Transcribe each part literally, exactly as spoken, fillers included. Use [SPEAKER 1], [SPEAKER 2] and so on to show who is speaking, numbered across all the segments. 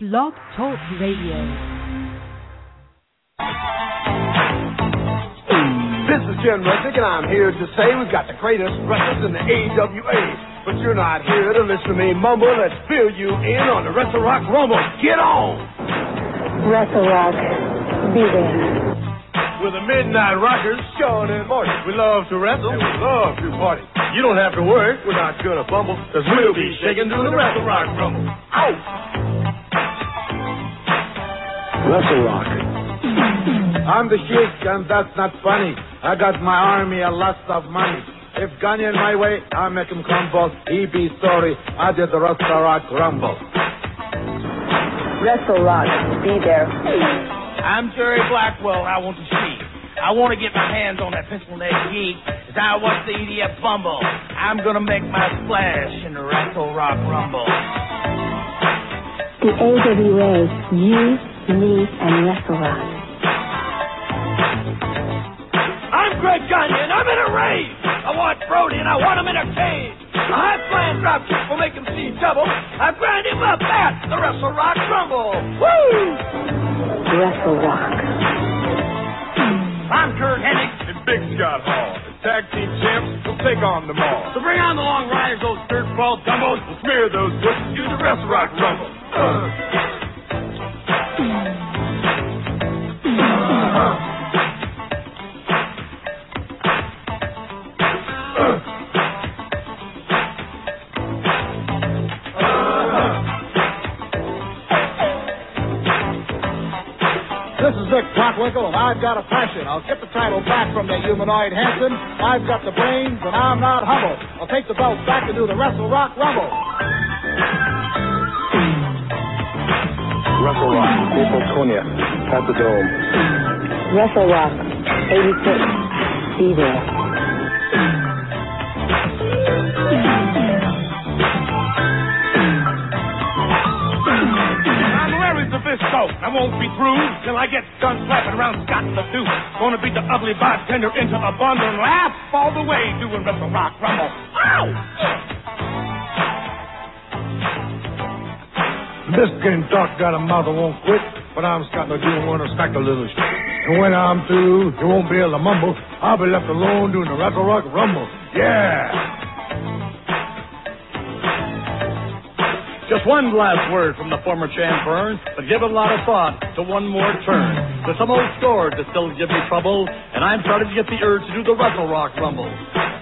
[SPEAKER 1] Blog Talk Radio.
[SPEAKER 2] This is Jim Reddick, and I'm here to say we've got the greatest wrestlers in the A W A. But you're not here to listen to me mumble. Let's fill you in on the Wrestle Rock Rumble. Get on!
[SPEAKER 3] Wrestle Rock, be there.
[SPEAKER 2] We're the Midnight Rockers, Sean and Marty. We love to wrestle, and we love to party. You don't have to worry, we're not gonna fumble, cause we'll be shaking through the Wrestle Rock Rumble. Out!
[SPEAKER 4] Wrestle Rock.
[SPEAKER 5] I'm the Sheik, and that's not funny. I got my army a lot of money. If Ganyan my way, I make him crumble. He be sorry, I did the Wrestle Rock Rumble.
[SPEAKER 3] Wrestle Rock, be there.
[SPEAKER 6] I'm Jerry Blackwell, and I want to see. I want to get my hands on that pistol neck geek as I watch the E D F Bumble. I'm going to make my splash in the Wrestle Rock Rumble.
[SPEAKER 3] The A W A, you, me, and Wrestle Rock.
[SPEAKER 6] I'm Greg Ganyan, I'm in a rage. I want Brody, and I want him in a cage. A high-flying drop kick will make him see double. I grind him up at the Wrestle Rock Rumble. Woo!
[SPEAKER 3] Wrestle Rock.
[SPEAKER 6] I'm Kurt Hennig.
[SPEAKER 2] And Big Scott Hall. The tag team champs will take on them all.
[SPEAKER 6] So bring on the long riders, those dirt-ball dumbos.
[SPEAKER 2] We'll smear those pussies to the Wrestle Rock Rumble. Uh. Uh-huh.
[SPEAKER 5] This is Vic Potwinkle, and I've got a passion. I'll get the title back from the humanoid Hanson. I've got the brains, and I'm not humble. I'll take the belt back and do the Wrestle Rock Rumble.
[SPEAKER 4] Wrestle Rock, April twentieth, at the Dome.
[SPEAKER 3] Wrestle Rock, eighty-six, be there.
[SPEAKER 6] Zbyszko. I won't be through till I get done slapping around Scott the Duke. Gonna beat the ugly bartender into a bundle and laugh all the way doing Wrestle Rock Rumble. Ow!
[SPEAKER 2] This game talk got a mouth that won't quit, but I'm Scott the Duke, wanna smack a little shit. And when I'm through, you won't be able to mumble. I'll be left alone doing the Wrestle Rock Rumble. Yeah!
[SPEAKER 7] Just one last word from the former champ Burns, but give a lot of thought to one more turn. There's some old scores that still give me trouble, and I'm starting to get the urge to do the Wrestle Rock Rumble.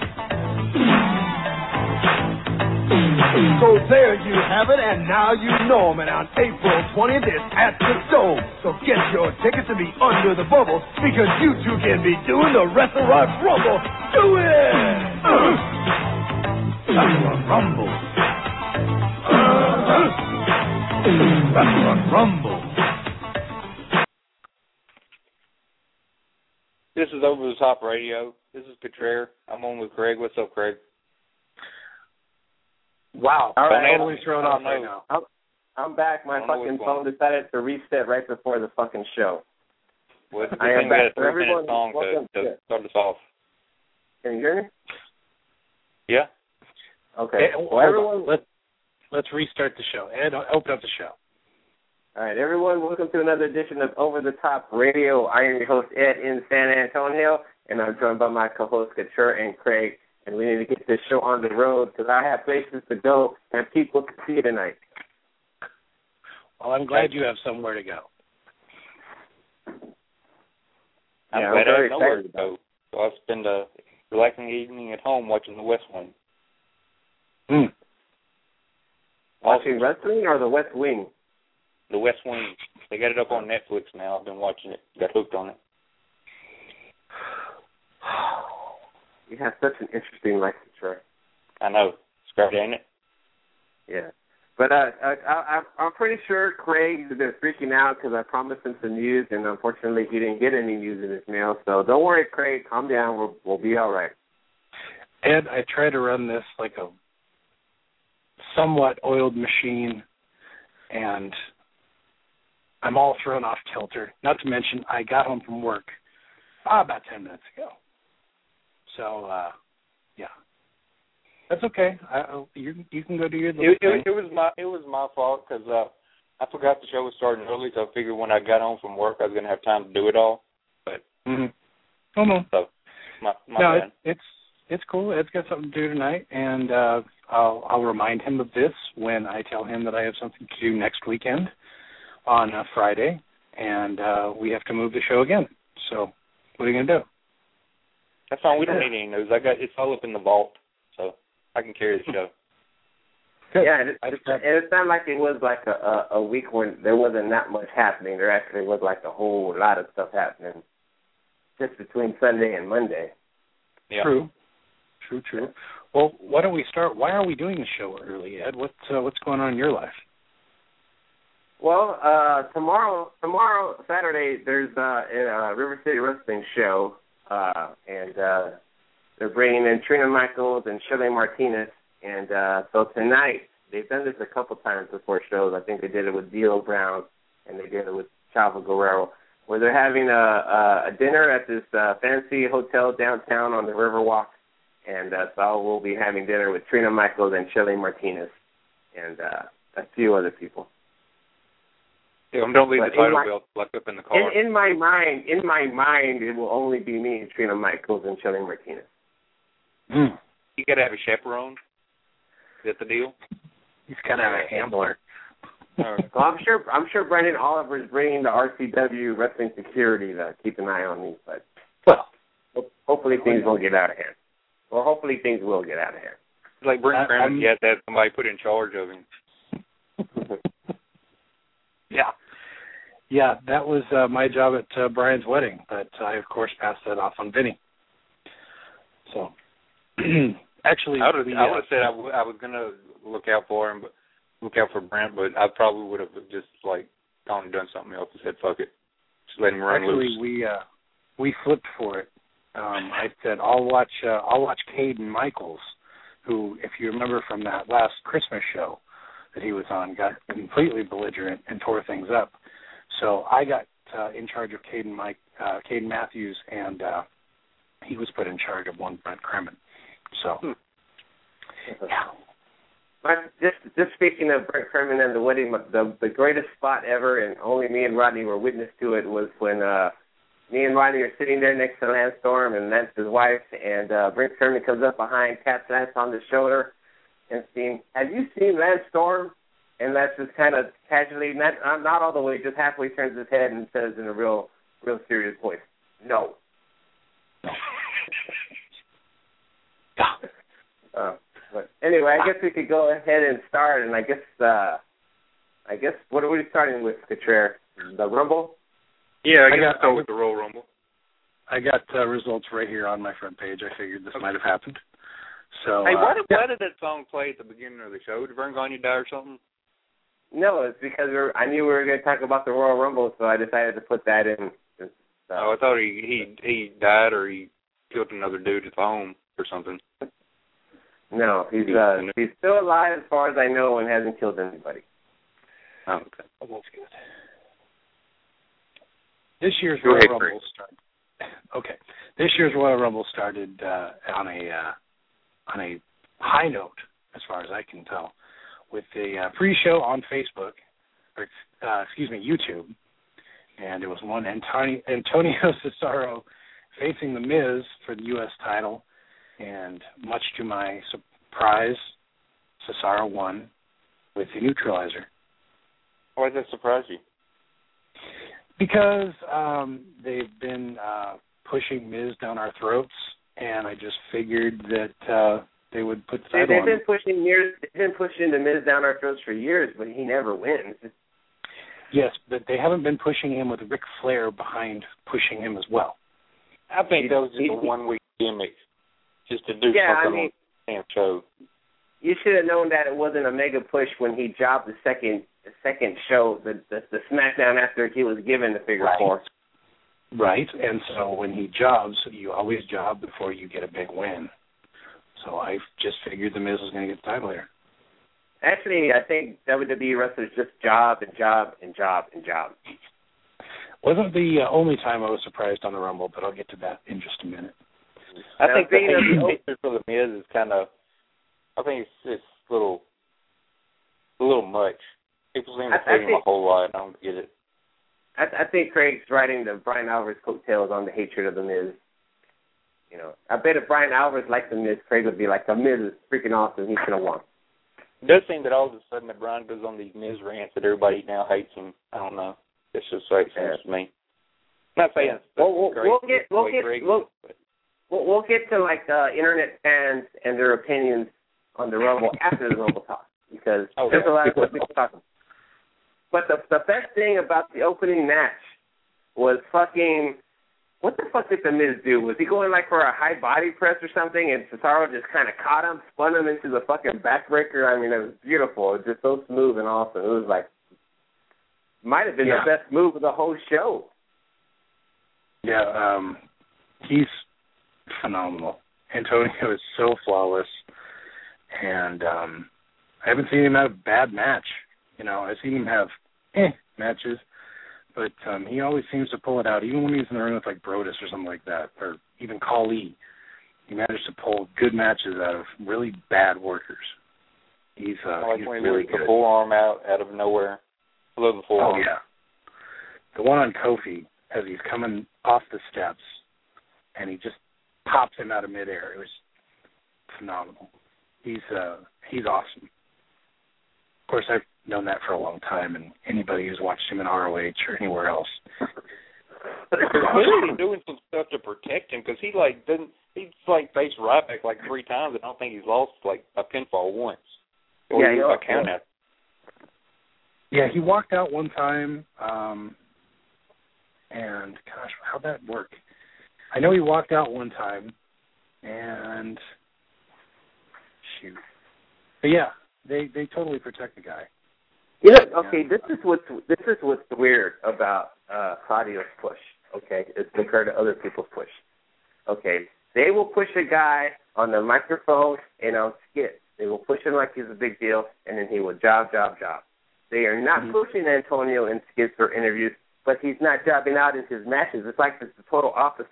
[SPEAKER 2] So there you have it, and now you know 'em. And on April twentieth, it's at the Dome. So get your tickets to be under the bubble, because you two can be doing the Wrestle Rock Rumble. Do it! Uh, Wrestle Rock Rumble. Wrestle Rock Rumble.
[SPEAKER 8] This is Over the Top Radio. This is Contreras. I'm on with Craig. What's up, Craig?
[SPEAKER 9] Wow.
[SPEAKER 8] All
[SPEAKER 9] right,
[SPEAKER 8] I'm
[SPEAKER 9] totally thrown off right now. I'm, I'm back. My fucking phone decided to reset right before the fucking show.
[SPEAKER 8] Well, it's a good
[SPEAKER 9] I am
[SPEAKER 8] thing we had
[SPEAKER 9] back.
[SPEAKER 8] a three-minute
[SPEAKER 9] Everyone,
[SPEAKER 8] song to, to start us off.
[SPEAKER 9] Can you hear me?
[SPEAKER 8] Yeah.
[SPEAKER 9] Okay.
[SPEAKER 10] Hey,
[SPEAKER 9] well, everyone,
[SPEAKER 10] let's let's restart the show. Ed, open up the show.
[SPEAKER 9] All right, everyone. Welcome to another edition of Over the Top Radio. I am your host Ed in San Antonio, and I'm joined by my co-hosts Couture and Craig. And we need to get this show on the road because I have places to go and people to see tonight.
[SPEAKER 10] Well, I'm glad you have somewhere to go.
[SPEAKER 8] I'm
[SPEAKER 9] yeah,
[SPEAKER 8] glad
[SPEAKER 9] I'm
[SPEAKER 8] I
[SPEAKER 9] very
[SPEAKER 8] have nowhere to
[SPEAKER 9] excited.
[SPEAKER 8] go. So I'll spend a relaxing evening at home watching The West Wing.
[SPEAKER 9] Hmm. Watching wrestling or The West Wing?
[SPEAKER 8] The West Wing. They got it up on Netflix now. I've been watching it. Got hooked on it.
[SPEAKER 9] You have such an interesting life, Troy.
[SPEAKER 8] I know. It's great, ain't it?
[SPEAKER 9] Yeah. But uh, I, I, I'm pretty sure Craig has been freaking out because I promised him some news, and unfortunately he didn't get any news in his mail. So don't worry, Craig. Calm down. We'll, we'll be all right.
[SPEAKER 10] Ed, I try to run this like a somewhat oiled machine, and I'm all thrown off kilter. Not to mention, I got home from work ah, about ten minutes ago. So, uh, yeah. That's okay. I, you you can go do your little
[SPEAKER 8] it,
[SPEAKER 10] thing.
[SPEAKER 8] it, it was my it was my fault because uh, I forgot the show was starting early, so I figured when I got home from work, I was going to have time to do it all. But
[SPEAKER 10] mm-hmm. Oh no,
[SPEAKER 8] so my, my
[SPEAKER 10] no,
[SPEAKER 8] bad.
[SPEAKER 10] it, it's it's cool. Ed's got something to do tonight, and uh, I'll I'll remind him of this when I tell him that I have something to do next weekend on uh, Friday, and uh, we have to move the show again. So what are you gonna do?
[SPEAKER 8] That's fine. We don't need any news. I got it's all up in the vault, so I can carry the show.
[SPEAKER 9] Good. Yeah, it, it, it's not like it was like a, a, a week when there wasn't that much happening. There actually was like a whole lot of stuff happening just between Sunday and Monday.
[SPEAKER 10] Yeah. True. True, true. Well, why don't we start? Why are we doing the show early, Ed? What, uh, what's going on in your life?
[SPEAKER 9] Well, uh, tomorrow, tomorrow, Saturday, there's uh, a River City Wrestling show, uh, and uh, they're bringing in Trina Michaels and Shirley Martinez. And uh, so tonight, they've done this a couple times before shows. I think they did it with D'Lo Brown, and they did it with Chavo Guerrero, where they're having a, a, a dinner at this uh, fancy hotel downtown on the Riverwalk. And uh, so we'll be having dinner with Trina Michaels and Shirley Martinez and uh, a few other people.
[SPEAKER 8] Yeah, don't leave
[SPEAKER 9] but
[SPEAKER 8] the title
[SPEAKER 9] my,
[SPEAKER 8] belt locked up in the car.
[SPEAKER 9] In, in my mind, in my mind, it will only be me, Trina Michaels, and Shirley Martinez.
[SPEAKER 10] Mm.
[SPEAKER 8] You got to have a chaperone. Is that the deal?
[SPEAKER 10] He's got to have a handler.
[SPEAKER 9] Well, I'm sure. I'm sure Brendan Oliver's bringing the R C W wrestling security to keep an eye on me. But
[SPEAKER 10] well,
[SPEAKER 9] hopefully things won't get out of hand. Well, hopefully things will get out of hand.
[SPEAKER 8] It's like Brent Kramer, you have to have somebody put in charge of him.
[SPEAKER 10] yeah, yeah. That was uh, my job at uh, Brian's wedding, but I of course passed that off on Vinny. So. Actually,
[SPEAKER 8] I would
[SPEAKER 10] we,
[SPEAKER 8] have
[SPEAKER 10] uh,
[SPEAKER 8] said I, w- I was going to look out for him, but look out for Brent, but I probably would have just, like, gone and done something else and said, fuck it. Just let him run
[SPEAKER 10] actually,
[SPEAKER 8] loose.
[SPEAKER 10] we uh, we flipped for it. Um, I said, I'll watch uh, I'll watch Caden Michaels, who, if you remember from that last Christmas show that he was on, got completely belligerent and tore things up. So I got uh, in charge of Caden Mike, uh, Caden Matthews, and uh, he was put in charge of one Brent Kremen. So,
[SPEAKER 9] hmm.
[SPEAKER 10] yeah.
[SPEAKER 9] But just just speaking of Brent Kremen and the wedding, the the greatest spot ever, and only me and Rodney were witness to it, was when uh, me and Rodney are sitting there next to Lance Storm, and that's his wife, and uh, Brent Kremen comes up behind, taps Lance on the shoulder, and saying, "Have you seen Lance Storm?" And Lance just kind of casually, not not all the way, just halfway turns his head and says in a real real serious voice, "No." Uh, but anyway, I guess we could go ahead and start, and I guess, uh, I guess, what are we starting with, Contreras? The Rumble?
[SPEAKER 8] Yeah, I,
[SPEAKER 10] I
[SPEAKER 8] guess
[SPEAKER 10] got
[SPEAKER 8] start with the Royal Rumble.
[SPEAKER 10] I got uh, results right here on my front page. I figured this okay. might have happened. So,
[SPEAKER 8] hey, why
[SPEAKER 10] uh,
[SPEAKER 8] did,
[SPEAKER 10] yeah.
[SPEAKER 8] why did that song play at the beginning of the show? Did Vern Gagne die or something?
[SPEAKER 9] No, it's because we were, I knew we were going to talk about the Royal Rumble, so I decided to put that in. So.
[SPEAKER 8] Oh, I thought he, he he died or he killed another dude at home or something.
[SPEAKER 9] No, he's uh, he's still alive as far as I know and hasn't killed anybody.
[SPEAKER 8] Oh, okay.
[SPEAKER 10] Oh, that's good. This year's
[SPEAKER 8] Go
[SPEAKER 10] Royal
[SPEAKER 8] ahead,
[SPEAKER 10] Rumble started. Okay, this year's Royal Rumble started uh, on a uh, on a high note, as far as I can tell, with the uh, pre-show on Facebook, or uh, excuse me, YouTube, and it was one Antonio, Antonio Cesaro facing The Miz for the U S title. And much to my surprise, Cesaro won with the neutralizer.
[SPEAKER 8] Why did that surprise you?
[SPEAKER 10] Because um, they've been uh, pushing Miz down our throats, and I just figured that uh, they would put the title
[SPEAKER 9] They've
[SPEAKER 10] on.
[SPEAKER 9] been pushing years. They've been pushing the Miz down our throats for years, but he never wins.
[SPEAKER 10] Yes, but they haven't been pushing him with Ric Flair behind pushing him as well.
[SPEAKER 8] I think that was just a one-week gimmick. Just to do
[SPEAKER 9] yeah,
[SPEAKER 8] something
[SPEAKER 9] I mean,
[SPEAKER 8] on the damn show.
[SPEAKER 9] You should have known that it wasn't a mega push when he jobbed the second the second show, the the, the SmackDown after he was given the figure
[SPEAKER 10] right.
[SPEAKER 9] four.
[SPEAKER 10] Right, and so when he jobs, you always job before you get a big win. So I just figured The Miz was going to get the title here.
[SPEAKER 9] Actually, I think W W E wrestlers just job and job and job and job.
[SPEAKER 10] Wasn't the uh, only time I was surprised on the Rumble, but I'll get to that in just a minute.
[SPEAKER 8] I
[SPEAKER 9] now,
[SPEAKER 8] think the
[SPEAKER 9] the
[SPEAKER 8] picture for The Miz is kind of, I think it's, it's a little, a little much. People seem to
[SPEAKER 9] I, I
[SPEAKER 8] hate him
[SPEAKER 9] think,
[SPEAKER 8] a whole lot. I don't get it.
[SPEAKER 9] I, I think Craig's riding the Brian Alvarez coattails on the hatred of The Miz. You know, I bet if Brian Alvarez liked The Miz, Craig would be like, The Miz is freaking awesome. He's going to win.
[SPEAKER 8] It does seem that all of a sudden that Brian goes on these Miz rants that everybody now hates him. I don't know. It's just like it seems to me. I'm not saying it's
[SPEAKER 9] well, we'll,
[SPEAKER 8] great.
[SPEAKER 9] we'll get we'll get
[SPEAKER 8] great,
[SPEAKER 9] we'll, we'll, we'll get to like uh, internet fans and their opinions on the Rumble after the Rumble talk because
[SPEAKER 8] oh,
[SPEAKER 9] there's
[SPEAKER 8] yeah.
[SPEAKER 9] a lot of good people talking. But the the best thing about the opening match was fucking. What the fuck did The Miz do? Was he going like for a high body press or something, and Cesaro just kind of caught him, spun him into the fucking backbreaker? I mean, it was beautiful. It was just so smooth and awesome. It was like might have been
[SPEAKER 10] yeah.
[SPEAKER 9] the best move of the whole show.
[SPEAKER 10] Yeah, um, he's phenomenal. Antonio is so flawless, and um, I haven't seen him have a bad match. You know, I've seen him have eh matches, but um, he always seems to pull it out, even when he's in the ring with like Brodus or something like that, or even Khali. He managed to pull good matches out of really bad workers. He's uh,
[SPEAKER 8] like
[SPEAKER 10] he's
[SPEAKER 8] when he
[SPEAKER 10] really
[SPEAKER 8] whipped
[SPEAKER 10] good.
[SPEAKER 8] the forearm out out of nowhere. I love the forearm.
[SPEAKER 10] Oh yeah, the one on Kofi as he's coming off the steps, and he just pops him out of midair. It was phenomenal. He's uh, he's awesome. Of course, I've known that for a long time, and anybody who's watched him in R O H or anywhere else.
[SPEAKER 8] He's doing some stuff to protect him because he like didn't. He's like faced Ryback like three times, and I don't think he's lost like a pinfall once. Or
[SPEAKER 9] Yeah, he
[SPEAKER 8] I count that.
[SPEAKER 10] Yeah, he walked out one time, um, and gosh, how'd that work? I know he walked out one time, and shoot, but yeah, they they totally protect the guy.
[SPEAKER 9] You know, okay, this is what's this is what's weird about uh, Claudio's push. Okay, it's compared to other people's push. Okay, they will push a guy on the microphone and on skits. They will push him like he's a big deal, and then he will job, job, job. They are not mm-hmm. pushing Antonio in skits or interviews, but he's not jobbing out in his matches. It's like it's the total opposite.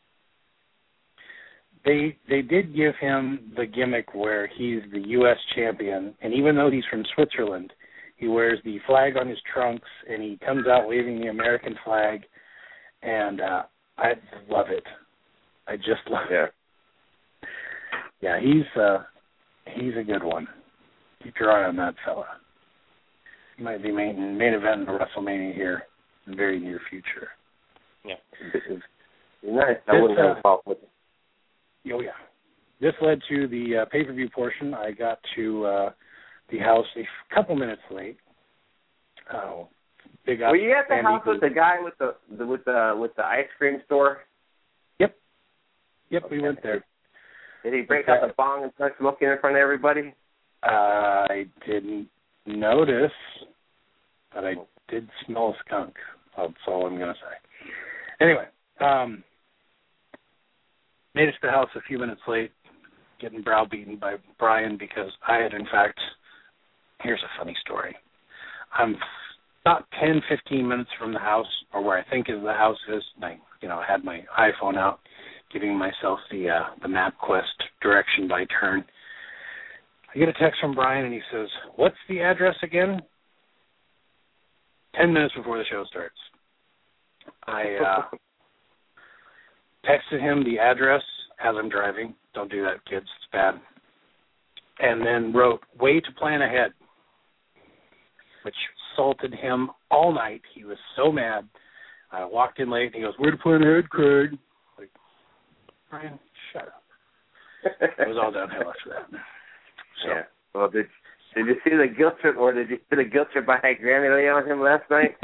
[SPEAKER 10] They they did give him the gimmick where he's the U S champion, and even though he's from Switzerland, he wears the flag on his trunks, and he comes out waving the American flag, and uh, I love it. I just love
[SPEAKER 9] yeah.
[SPEAKER 10] it. Yeah, he's uh, he's a good one. Keep your eye on that fella. He might be main, main event in WrestleMania here in the very near future.
[SPEAKER 8] Yeah.
[SPEAKER 9] Nice. I wouldn't have a problem with it.
[SPEAKER 10] Oh, yeah. This led to the uh, pay-per-view portion. I got to uh, the house a couple minutes late. Oh, big
[SPEAKER 9] Were you at the
[SPEAKER 10] Sandy
[SPEAKER 9] house with the guy with the, the with the with the ice cream store?
[SPEAKER 10] Yep. Yep,
[SPEAKER 9] okay.
[SPEAKER 10] We went there.
[SPEAKER 9] Did he break out the bong and start smoking in front of everybody?
[SPEAKER 10] Uh, I didn't notice, but I did smell a skunk. That's all I'm going to say. Anyway, um, made it to the house a few minutes late, getting browbeaten by Brian because I had, in fact, here's a funny story. I'm about ten, fifteen minutes from the house, or where I think is the house is, and I, you know, had my iPhone out, giving myself the uh, the MapQuest direction by turn. I get a text from Brian, and he says, "What's the address again?" Ten minutes before the show starts. I uh, texted him the address as I'm driving. Don't do that, kids. It's bad. And then wrote, "Way to plan ahead," which salted him all night. He was so mad. I walked in late, and he goes, "Way to plan ahead, Craig." Like, Brian, shut up. It was all downhill after that. So.
[SPEAKER 9] Yeah. Well, did did you see the guilt trip, or did you see the guilt trip I had Granny lay on him last night?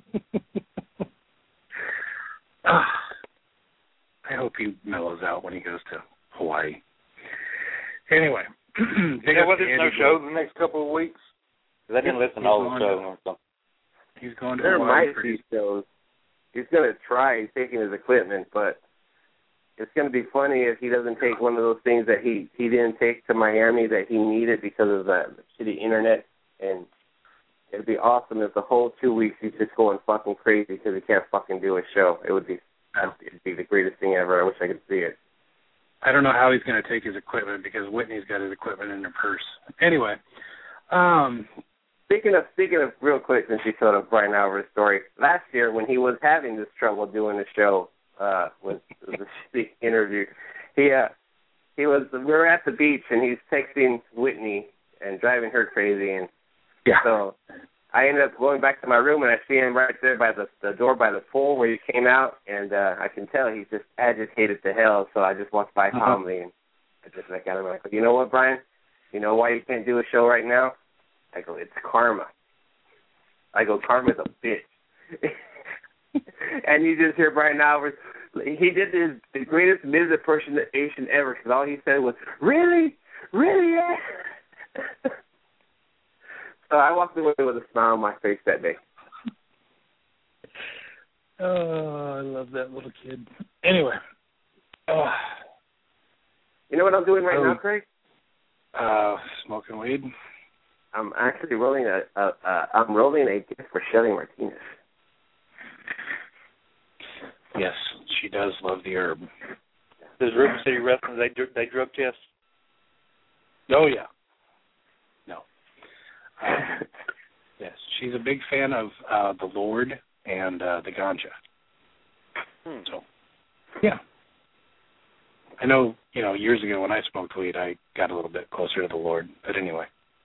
[SPEAKER 10] I hope he mellows out when he goes to Hawaii. Anyway.
[SPEAKER 8] Yeah, well, there's no shows in the next couple of weeks? Because I didn't listen to all the shows. So.
[SPEAKER 10] He's going to
[SPEAKER 9] There
[SPEAKER 10] Hawaii.
[SPEAKER 9] might be shows. He's going to try. He's taking his equipment, but it's going to be funny if he doesn't take one of those things that he, he didn't take to Miami that he needed because of the shitty internet. And it'd be awesome if the whole two weeks he's just going fucking crazy because he can't fucking do a show. It would be it'd be the greatest thing ever. I wish I could see it.
[SPEAKER 10] I don't know how he's going to take his equipment because Whitney's got his equipment in her purse. Anyway, um,
[SPEAKER 9] Speaking of speaking of real quick, since you told of Brian Alvarez's story, last year when he was having this trouble doing the show, uh, with the interview, he uh, he was we were at the beach and he's texting Whitney and driving her crazy, and
[SPEAKER 10] yeah.
[SPEAKER 9] so I ended up going back to my room and I see him right there by the the door by the pool where he came out, and uh, I can tell he's just agitated to hell. So I just walked by
[SPEAKER 10] uh-huh.
[SPEAKER 9] calmly and I just looked at him like, you know what, Brian? You know why you can't do a show right now? I go, it's karma. I go, karma's a bitch. And you just hear Brian Alvarez. He did his, the greatest Miz impersonation ever because all he said was, really? Really? Yeah? So I walked away with a smile on my face that day.
[SPEAKER 10] Oh, I love that little kid. Anyway. Oh.
[SPEAKER 9] You know what I'm doing right
[SPEAKER 10] oh.
[SPEAKER 9] now, Craig?
[SPEAKER 10] Uh, smoking weed.
[SPEAKER 9] I'm actually rolling a, a, a I'm rolling a gift for Shelly Martinez.
[SPEAKER 10] Yes, she does love the herb.
[SPEAKER 8] Does River City Wrestling they they drug test?
[SPEAKER 10] Oh yeah. No. Um, yes, she's a big fan of uh, the Lord and uh, the ganja.
[SPEAKER 8] Hmm.
[SPEAKER 10] So, yeah. I know, you know, years ago when I smoked weed, I got a little bit closer to the Lord. But anyway.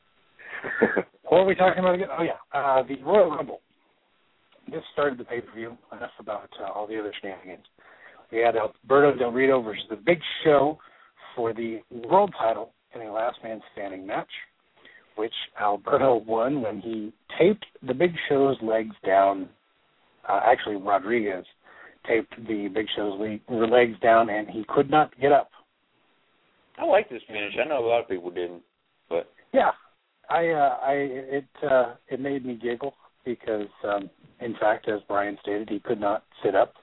[SPEAKER 10] What are we talking about again? Oh, yeah. Uh, the Royal Rumble. This started the pay-per-view. Enough about uh, all the other shenanigans. We had Alberto Del Rio versus the Big Show for the world title in a last man standing match, which Alberto won when he taped the Big Show's legs down. Uh, actually, Rodriguez taped the Big Show's legs down, and he could not get up.
[SPEAKER 8] I like this finish. I know a lot of people didn't, but
[SPEAKER 10] yeah, I, uh, I, it, uh, it made me giggle because, um, in fact, as Brian stated, he could not sit up.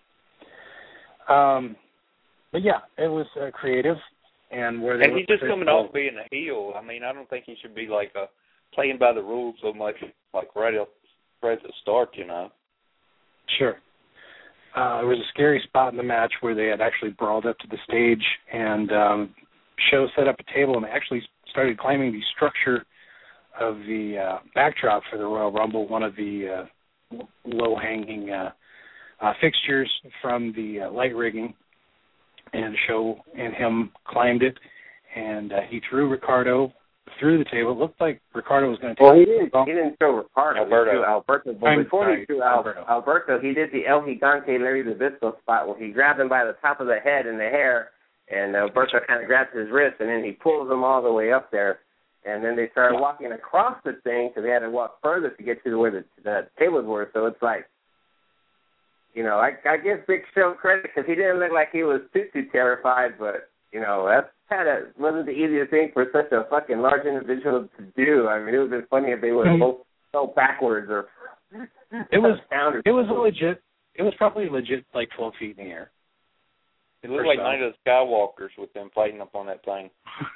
[SPEAKER 10] Um, but yeah, it was uh, creative, and where they
[SPEAKER 8] and he's just coming off being a heel. I mean, I don't think he should be like uh, playing by the rules so much, like right up, right at the start, you know.
[SPEAKER 10] Sure. Uh, there was a scary spot in the match where they had actually brawled up to the stage, and um, Show set up a table and actually started climbing the structure of the uh, backdrop for the Royal Rumble, one of the uh, low-hanging uh, uh, fixtures from the uh, light rigging, and Show and him climbed it, and uh, he threw Ricardo through the table. It looked like Ricardo was going to take
[SPEAKER 9] Well, he didn't,
[SPEAKER 10] bump.
[SPEAKER 9] he didn't throw Ricardo.
[SPEAKER 8] Alberto.
[SPEAKER 9] He threw Alberto. But
[SPEAKER 10] I'm
[SPEAKER 9] before
[SPEAKER 10] sorry,
[SPEAKER 9] he threw Al-
[SPEAKER 10] Alberto.
[SPEAKER 9] Alberto, he did the El Gigante Larry Zbyszko spot where he grabbed him by the top of the head and the hair, and Alberto kind of grabs his wrist, and then he pulls him all the way up there. And then they started walking across the thing because they had to walk further to get to where the, the tables were. So it's like, you know, I, I give Big Show credit because he didn't look like he was too, too terrified, but, you know, that's kind of wasn't the easiest thing for such a fucking large individual to do. I mean, it would have been funny if they would have both fell backwards or
[SPEAKER 10] it was
[SPEAKER 9] down or
[SPEAKER 10] it was legit. It was probably legit like twelve feet in the air.
[SPEAKER 8] It looked like Night of the Skywalkers with them fighting up on that thing.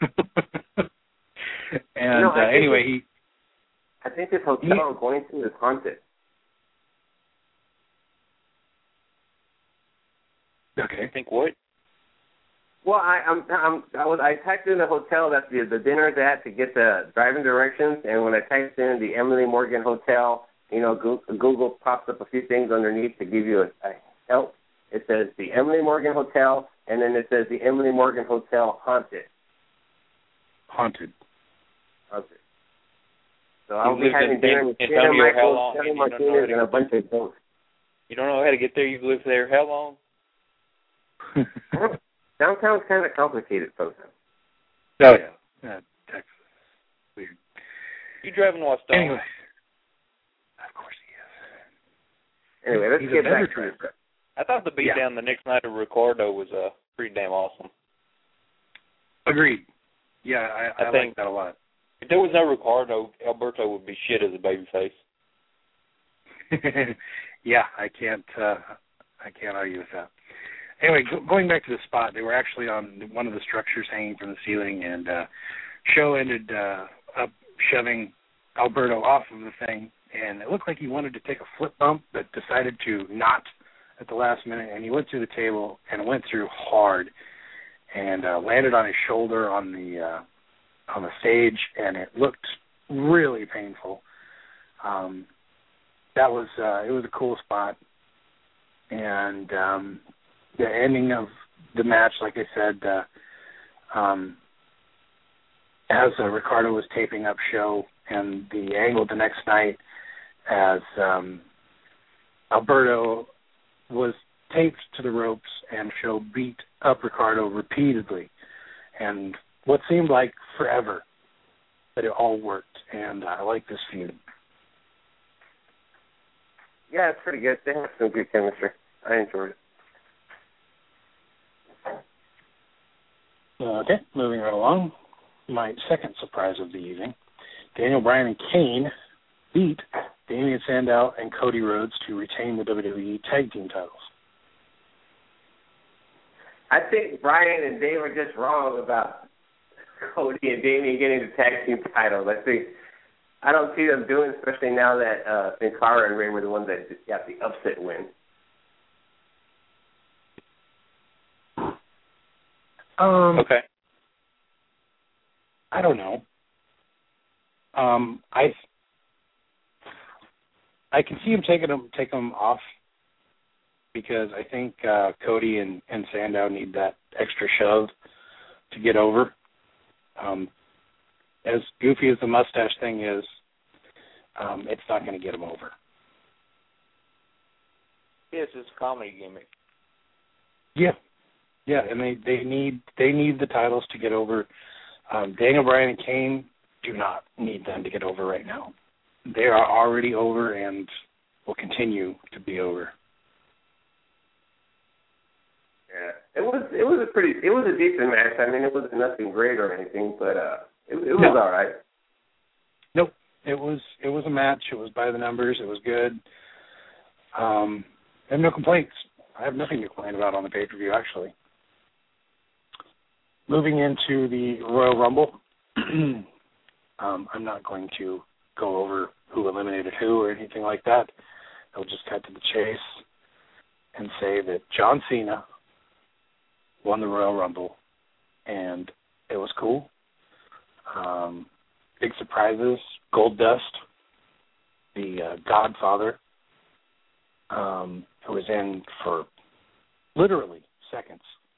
[SPEAKER 10] and
[SPEAKER 9] no,
[SPEAKER 10] uh, anyway, he.
[SPEAKER 9] I think this hotel
[SPEAKER 10] he,
[SPEAKER 9] I'm going to is haunted.
[SPEAKER 10] Okay.
[SPEAKER 8] I think what?
[SPEAKER 9] Well, I, I'm, I'm, I was, I typed in the hotel that the the dinner's at to get the driving directions, and when I typed in the Emily Morgan Hotel, you know, Google, Google pops up a few things underneath to give you a, a help. It says the Emily Morgan Hotel, and then it says the Emily Morgan Hotel haunted.
[SPEAKER 10] Haunted.
[SPEAKER 9] Haunted. So I'll be
[SPEAKER 8] lived
[SPEAKER 9] having
[SPEAKER 8] in
[SPEAKER 9] dinner with
[SPEAKER 8] Antonio
[SPEAKER 9] Shannon
[SPEAKER 8] how
[SPEAKER 9] Michaels,
[SPEAKER 8] long?
[SPEAKER 9] Shelly
[SPEAKER 8] You don't know
[SPEAKER 9] Martinez,
[SPEAKER 8] how to
[SPEAKER 9] and a
[SPEAKER 8] get
[SPEAKER 9] bunch of ghosts.
[SPEAKER 8] You don't know how to get there? You've lived there how long?
[SPEAKER 9] Downtown's kind of complicated sometimes.
[SPEAKER 10] Oh, yeah. Yeah, Texas. Weird.
[SPEAKER 8] You driving to West
[SPEAKER 10] Anyway. Of course he is.
[SPEAKER 9] Anyway, let's
[SPEAKER 10] He's
[SPEAKER 9] get
[SPEAKER 10] a
[SPEAKER 9] back to
[SPEAKER 10] driver.
[SPEAKER 9] it.
[SPEAKER 8] I thought the beatdown
[SPEAKER 10] Yeah.
[SPEAKER 8] the next night of Ricardo was uh, pretty damn awesome.
[SPEAKER 10] Agreed. Yeah, I, I,
[SPEAKER 8] I
[SPEAKER 10] I
[SPEAKER 8] think
[SPEAKER 10] like that a lot.
[SPEAKER 8] If there was no Ricardo, Alberto would be shit as a babyface.
[SPEAKER 10] Yeah, I can't. Uh, I can't argue with that. Anyway, go, going back to the spot, they were actually on one of the structures hanging from the ceiling, and uh, Show ended uh, up shoving Alberto off of the thing, and it looked like he wanted to take a flip bump, but decided to not at the last minute, and he went through the table and went through hard, and uh, landed on his shoulder on the uh, on the stage, and it looked really painful. Um, that was uh, it was a cool spot, and um, the ending of the match, like I said, uh, um, as uh, Ricardo was taping up show, and the angle the next night as um, Alberto was taped to the ropes and show beat up Ricardo repeatedly, and what seemed like forever, but it all worked, and I like this feud.
[SPEAKER 9] Yeah, it's pretty good. They have some good chemistry. I enjoyed it.
[SPEAKER 10] Okay, moving right along. My second surprise of the evening. Daniel Bryan and Kane beat Damian Sandow and Cody Rhodes to retain the W W E Tag Team titles.
[SPEAKER 9] I think Bryan and Dave are just wrong about Cody and Damian getting the tag team titles. I think I don't see them doing, especially now that uh, Sin Cara and Ray were the ones that got the upset win.
[SPEAKER 10] Um,
[SPEAKER 8] okay.
[SPEAKER 10] I don't know. Um, I I can see him taking them take them off because I think uh, Cody and, and Sandow need that extra shove to get over. Um, as goofy as the mustache thing is, um, it's not going to get him over.
[SPEAKER 8] Yes, it's a comedy gimmick.
[SPEAKER 10] Yeah, yeah, and they, they need they need the titles to get over. Um, Daniel Bryan and Kane do not need them to get over right now. They are already over and will continue to be over.
[SPEAKER 9] Yeah, it was it was a pretty it was a decent match. I mean, it wasn't nothing great or anything, but uh, it, it was
[SPEAKER 10] no.
[SPEAKER 9] all right.
[SPEAKER 10] Nope, it was it was a match. It was by the numbers. It was good. Um, I have no complaints. I have nothing to complain about on the pay-per-view, actually. Moving into the Royal Rumble, um, I'm not going to go over who eliminated who or anything like that. I'll just cut to the chase and say that John Cena won the Royal Rumble, and it was cool. Um, big surprises, Goldust, the uh, Godfather, um, who was in for literally seconds.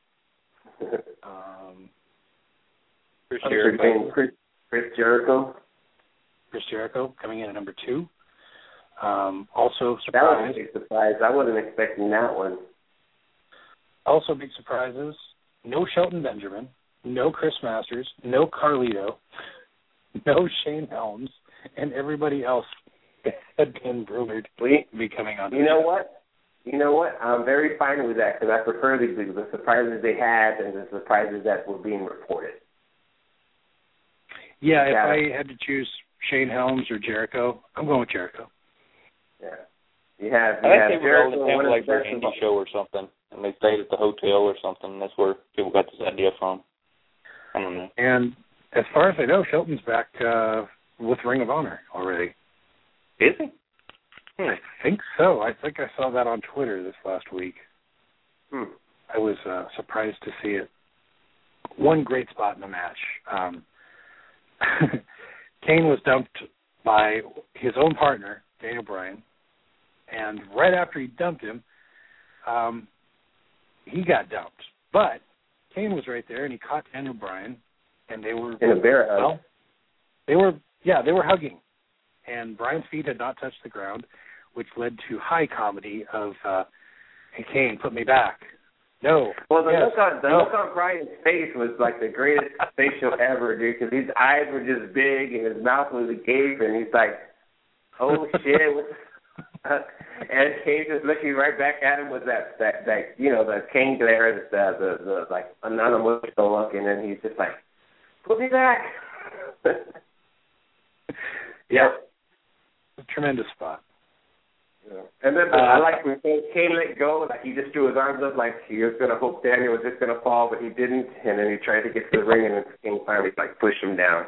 [SPEAKER 10] Um,
[SPEAKER 9] Chris Jericho. Chris, Chris Jericho.
[SPEAKER 10] Chris Jericho coming in at number two. Um, also surprise.
[SPEAKER 9] That was a big surprise. I wasn't expecting that one.
[SPEAKER 10] Also big surprises. No Shelton Benjamin. No Chris Masters. No Carlito. No Shane Helms. And everybody else had been rumored to be coming on.
[SPEAKER 9] You know what? You know what? I'm very fine with that because I prefer the, the surprises they had and the surprises that were being reported.
[SPEAKER 10] Yeah, if
[SPEAKER 9] yeah.
[SPEAKER 10] I had to choose Shane Helms or Jericho, I'm going with Jericho.
[SPEAKER 9] Yeah. You have, you
[SPEAKER 8] I
[SPEAKER 9] have
[SPEAKER 8] think they
[SPEAKER 9] Jericho,
[SPEAKER 8] were on the
[SPEAKER 9] one
[SPEAKER 8] template for an indie show or something, and they stayed at the hotel or something. That's where people got this idea from. I don't know.
[SPEAKER 10] And as far as I know, Shelton's back uh, with Ring of Honor already.
[SPEAKER 8] Is he?
[SPEAKER 10] Hmm. I think so. I think I saw that on Twitter this last week.
[SPEAKER 9] Hmm.
[SPEAKER 10] I was uh, surprised to see it. One great spot in the match. Um, Kane was dumped by his own partner, Daniel Bryan, and right after he dumped him, um, he got dumped. But Kane was right there, and he caught Daniel Bryan, and they were
[SPEAKER 9] in a bear hug.
[SPEAKER 10] Well, they were, yeah, they were hugging, and Bryan's feet had not touched the ground, which led to high comedy of, uh, "Hey Kane, put me back." No.
[SPEAKER 9] Well, the,
[SPEAKER 10] yes,
[SPEAKER 9] look, on, the
[SPEAKER 10] no.
[SPEAKER 9] look on Bryan's face was like the greatest facial ever, dude, because his eyes were just big and his mouth was agape, and he's like, "Oh shit!" What the fuck? And Kane just looking right back at him with that, that, that you know, the Kane glare, the, the, the like unemotional look, and then he's just like, "Put me back."
[SPEAKER 10] Yeah, a tremendous spot.
[SPEAKER 9] Yeah. And then uh, I like when Kane let go, like he just threw his arms up like he was going to hope Daniel was just going to fall, but he didn't. And then he tried to get to the ring, and then Kane finally like pushed him down.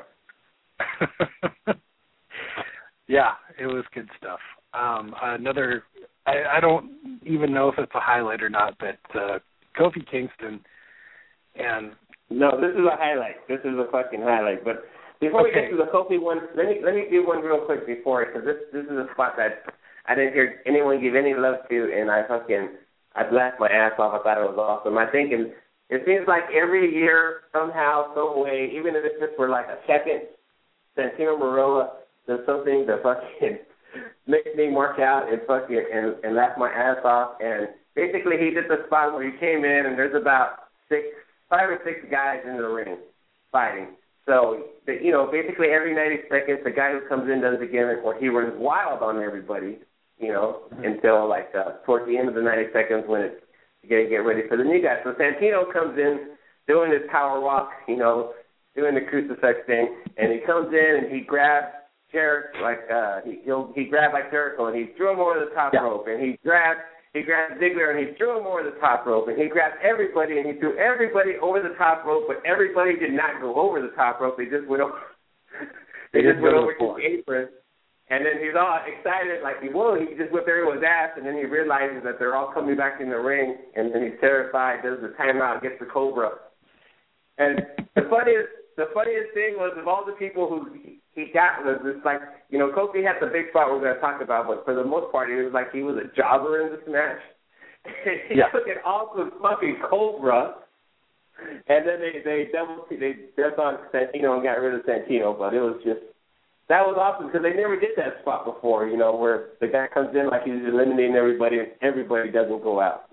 [SPEAKER 10] Yeah, it was good stuff. Um, another, I, I don't even know if it's a highlight or not, but uh, Kofi Kingston and
[SPEAKER 9] no, this is a highlight. This is a fucking highlight. But Before we
[SPEAKER 10] Okay.
[SPEAKER 9] get to the Kofi one, let me let me do one real quick before, because this this is a spot that I didn't hear anyone give any love to, and I fucking I laughed my ass off. I thought it was awesome. I think it, it seems like every year somehow, some way, even if it's just for like a second, Santino Marella does something to fucking make me mark out and fucking and, and laugh my ass off. And basically, he did the spot where he came in, and there's about six, five or six guys in the ring fighting. So, you know, basically every ninety seconds, the guy who comes in does a gimmick where he runs wild on everybody, you know, mm-hmm. until like uh, towards the end of the ninety seconds when it's you gotta get ready for the new guy. So Santino comes in doing his power walk, you know, doing the crucifix thing, and he comes in and he grabs Jericho, like uh, he he'll, he grabbed like Jericho, and he threw him over the top yeah. rope, and he grabbed he grabbed Ziggler, and he threw him over the top rope, and he grabbed everybody, and he threw everybody over the top rope, but everybody did not go over the top rope. They just went over. they, they just went over to the apron, and then he's all excited, like he whoa, he just whipped everyone's ass, and then he realizes that they're all coming back in the ring, and then he's terrified, does the timeout, gets the Cobra, and the funniest. The funniest thing was of all the people who he got was it's like, you know, Kofi had the big spot we're going to talk about, but for the most part, it was like he was a jobber in this match. he yeah. took an awesome fucking Cobra, and then they they double they jumped on Santino and got rid of Santino. But it was just that was awesome because they never did that spot before, you know, where the guy comes in like he's eliminating everybody and everybody doesn't go out.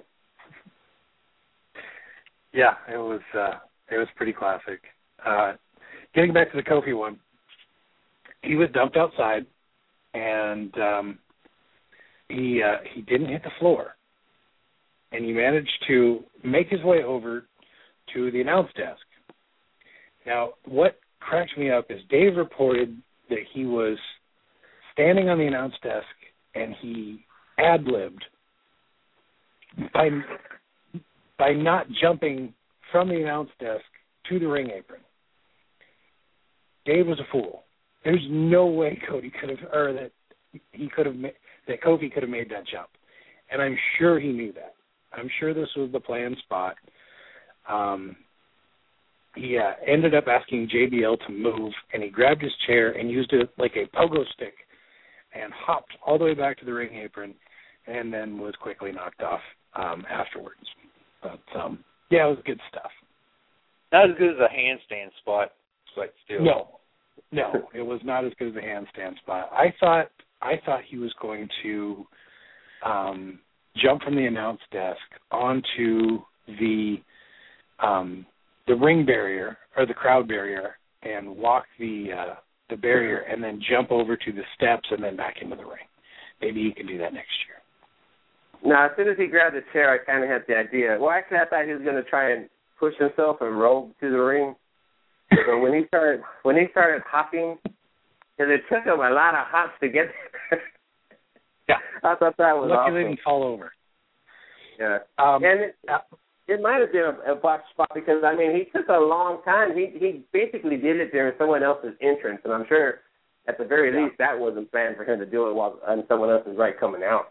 [SPEAKER 10] yeah, it was uh, it was pretty classic. Uh, getting back to the Kofi one, he was dumped outside, and um, he uh, he didn't hit the floor, and he managed to make his way over to the announce desk. Now, what cracked me up is Dave reported that he was standing on the announce desk, and he ad-libbed by by not jumping from the announce desk to the ring apron. Dave was a fool. There's no way Cody could have, or that he could have, that Kofi could have made that jump, and I'm sure he knew that. I'm sure this was the planned spot. Um, he uh, ended up asking J B L to move, and he grabbed his chair and used it like a pogo stick, and hopped all the way back to the ring apron, and then was quickly knocked off um, afterwards. But um, yeah, it was good stuff.
[SPEAKER 8] Not as good as a handstand spot. But still.
[SPEAKER 10] No, no, it was not as good as a handstand spot. I thought I thought he was going to um, jump from the announce desk onto the um, the ring barrier or the crowd barrier and walk the uh, the barrier and then jump over to the steps and then back into the ring. Maybe he can do that next year.
[SPEAKER 9] Now, as soon as he grabbed the chair, I kind of had the idea. Well, actually, I thought he was going to try and push himself and roll to the ring. So when he started when he started hopping, because it took him a lot of hops to get there.
[SPEAKER 10] yeah,
[SPEAKER 9] I thought that was
[SPEAKER 10] Lucky
[SPEAKER 9] awesome.
[SPEAKER 10] Lucky didn't fall over.
[SPEAKER 9] Yeah,
[SPEAKER 10] um,
[SPEAKER 9] and it, it might have been a, a botched spot because I mean he took a long time. He he basically did it during someone else's entrance, and I'm sure at the very yeah. least that wasn't planned for him to do it while on someone else's right coming out.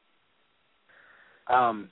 [SPEAKER 10] Um.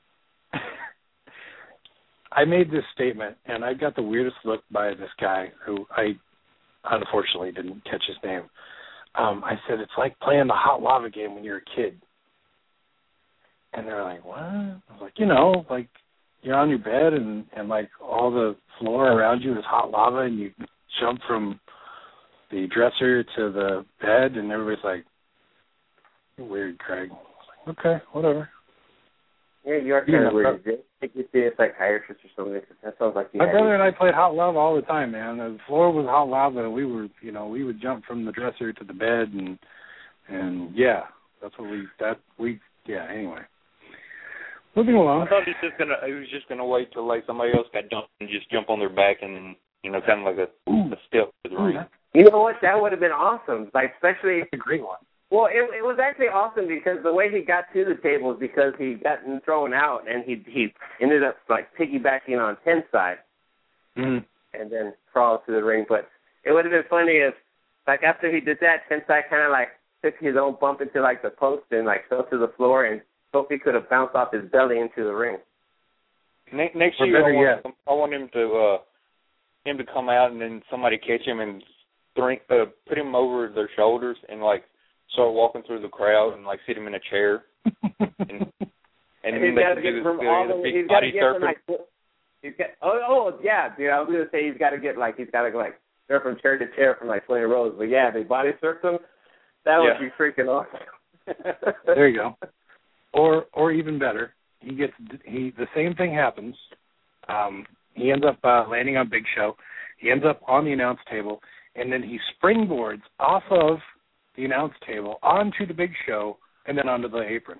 [SPEAKER 10] I made this statement, and I got the weirdest look by this guy who I unfortunately didn't catch his name. Um, I said, it's like playing the hot lava game when you're a kid. And they're like, what? I was like, you know, like you're on your bed and, and like all the floor around you is hot lava and you jump from the dresser to the bed and everybody's like, you're weird, Craig. I was like, okay, whatever.
[SPEAKER 9] Yeah, you are kind of weird. I think you see a psychiatrist or something. That sounds like you.
[SPEAKER 10] My brother and I played hot lava all the time, man. The floor was hot lava. We were, you know, we would jump from the dresser to the bed, and and yeah, that's what we that we yeah. Anyway, moving along.
[SPEAKER 8] I thought he was just gonna he was just gonna wait till like somebody else got dumped and just jump on their back and you know kind of like a, a step to the ring.
[SPEAKER 9] You know what? That would have been awesome. Like especially
[SPEAKER 10] that's a great one.
[SPEAKER 9] Well, it, it was actually awesome because the way he got to the table is because he got thrown out and he he ended up like piggybacking on Tensai
[SPEAKER 10] mm.
[SPEAKER 9] and then crawled to the ring. But it would have been funny if, like, after he did that, Tensai kind of like took his own bump into like the post and like fell to the floor, and Kofi could have bounced off his belly into the ring.
[SPEAKER 8] Next, next year, I want, him, I want him to uh, him to come out and then somebody catch him and thrink, uh, put him over their shoulders and like start walking through the crowd and like sit him in a chair. and and,
[SPEAKER 9] and
[SPEAKER 8] then they could do this,
[SPEAKER 9] from
[SPEAKER 8] the,
[SPEAKER 9] all
[SPEAKER 8] the
[SPEAKER 9] the,
[SPEAKER 8] big
[SPEAKER 9] he's
[SPEAKER 8] body
[SPEAKER 9] got to
[SPEAKER 8] surfing.
[SPEAKER 9] get from like, he's got, oh, oh, yeah, dude, I was going to say he's got to get like, he's got to like surf from chair to chair from like twenty rows. But yeah, they body surfed him. That would
[SPEAKER 8] Yeah.
[SPEAKER 9] be freaking awesome.
[SPEAKER 10] There you go. Or or even better, he gets he the same thing happens. Um, he ends up uh, landing on Big Show. He ends up on the announce table, and then he springboards off of the announce table onto the Big Show and then onto the apron.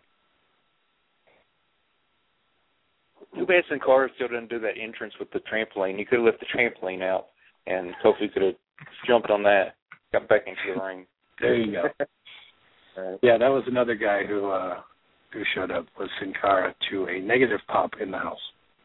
[SPEAKER 8] Too bad Sin Cara still didn't do that entrance with the trampoline. He could have left the trampoline out, and Kofi could have jumped on that, got back into the ring.
[SPEAKER 10] There you go.
[SPEAKER 9] Right.
[SPEAKER 10] Yeah, that was another guy who uh, who showed up was Sin Cara to a negative pop in the house.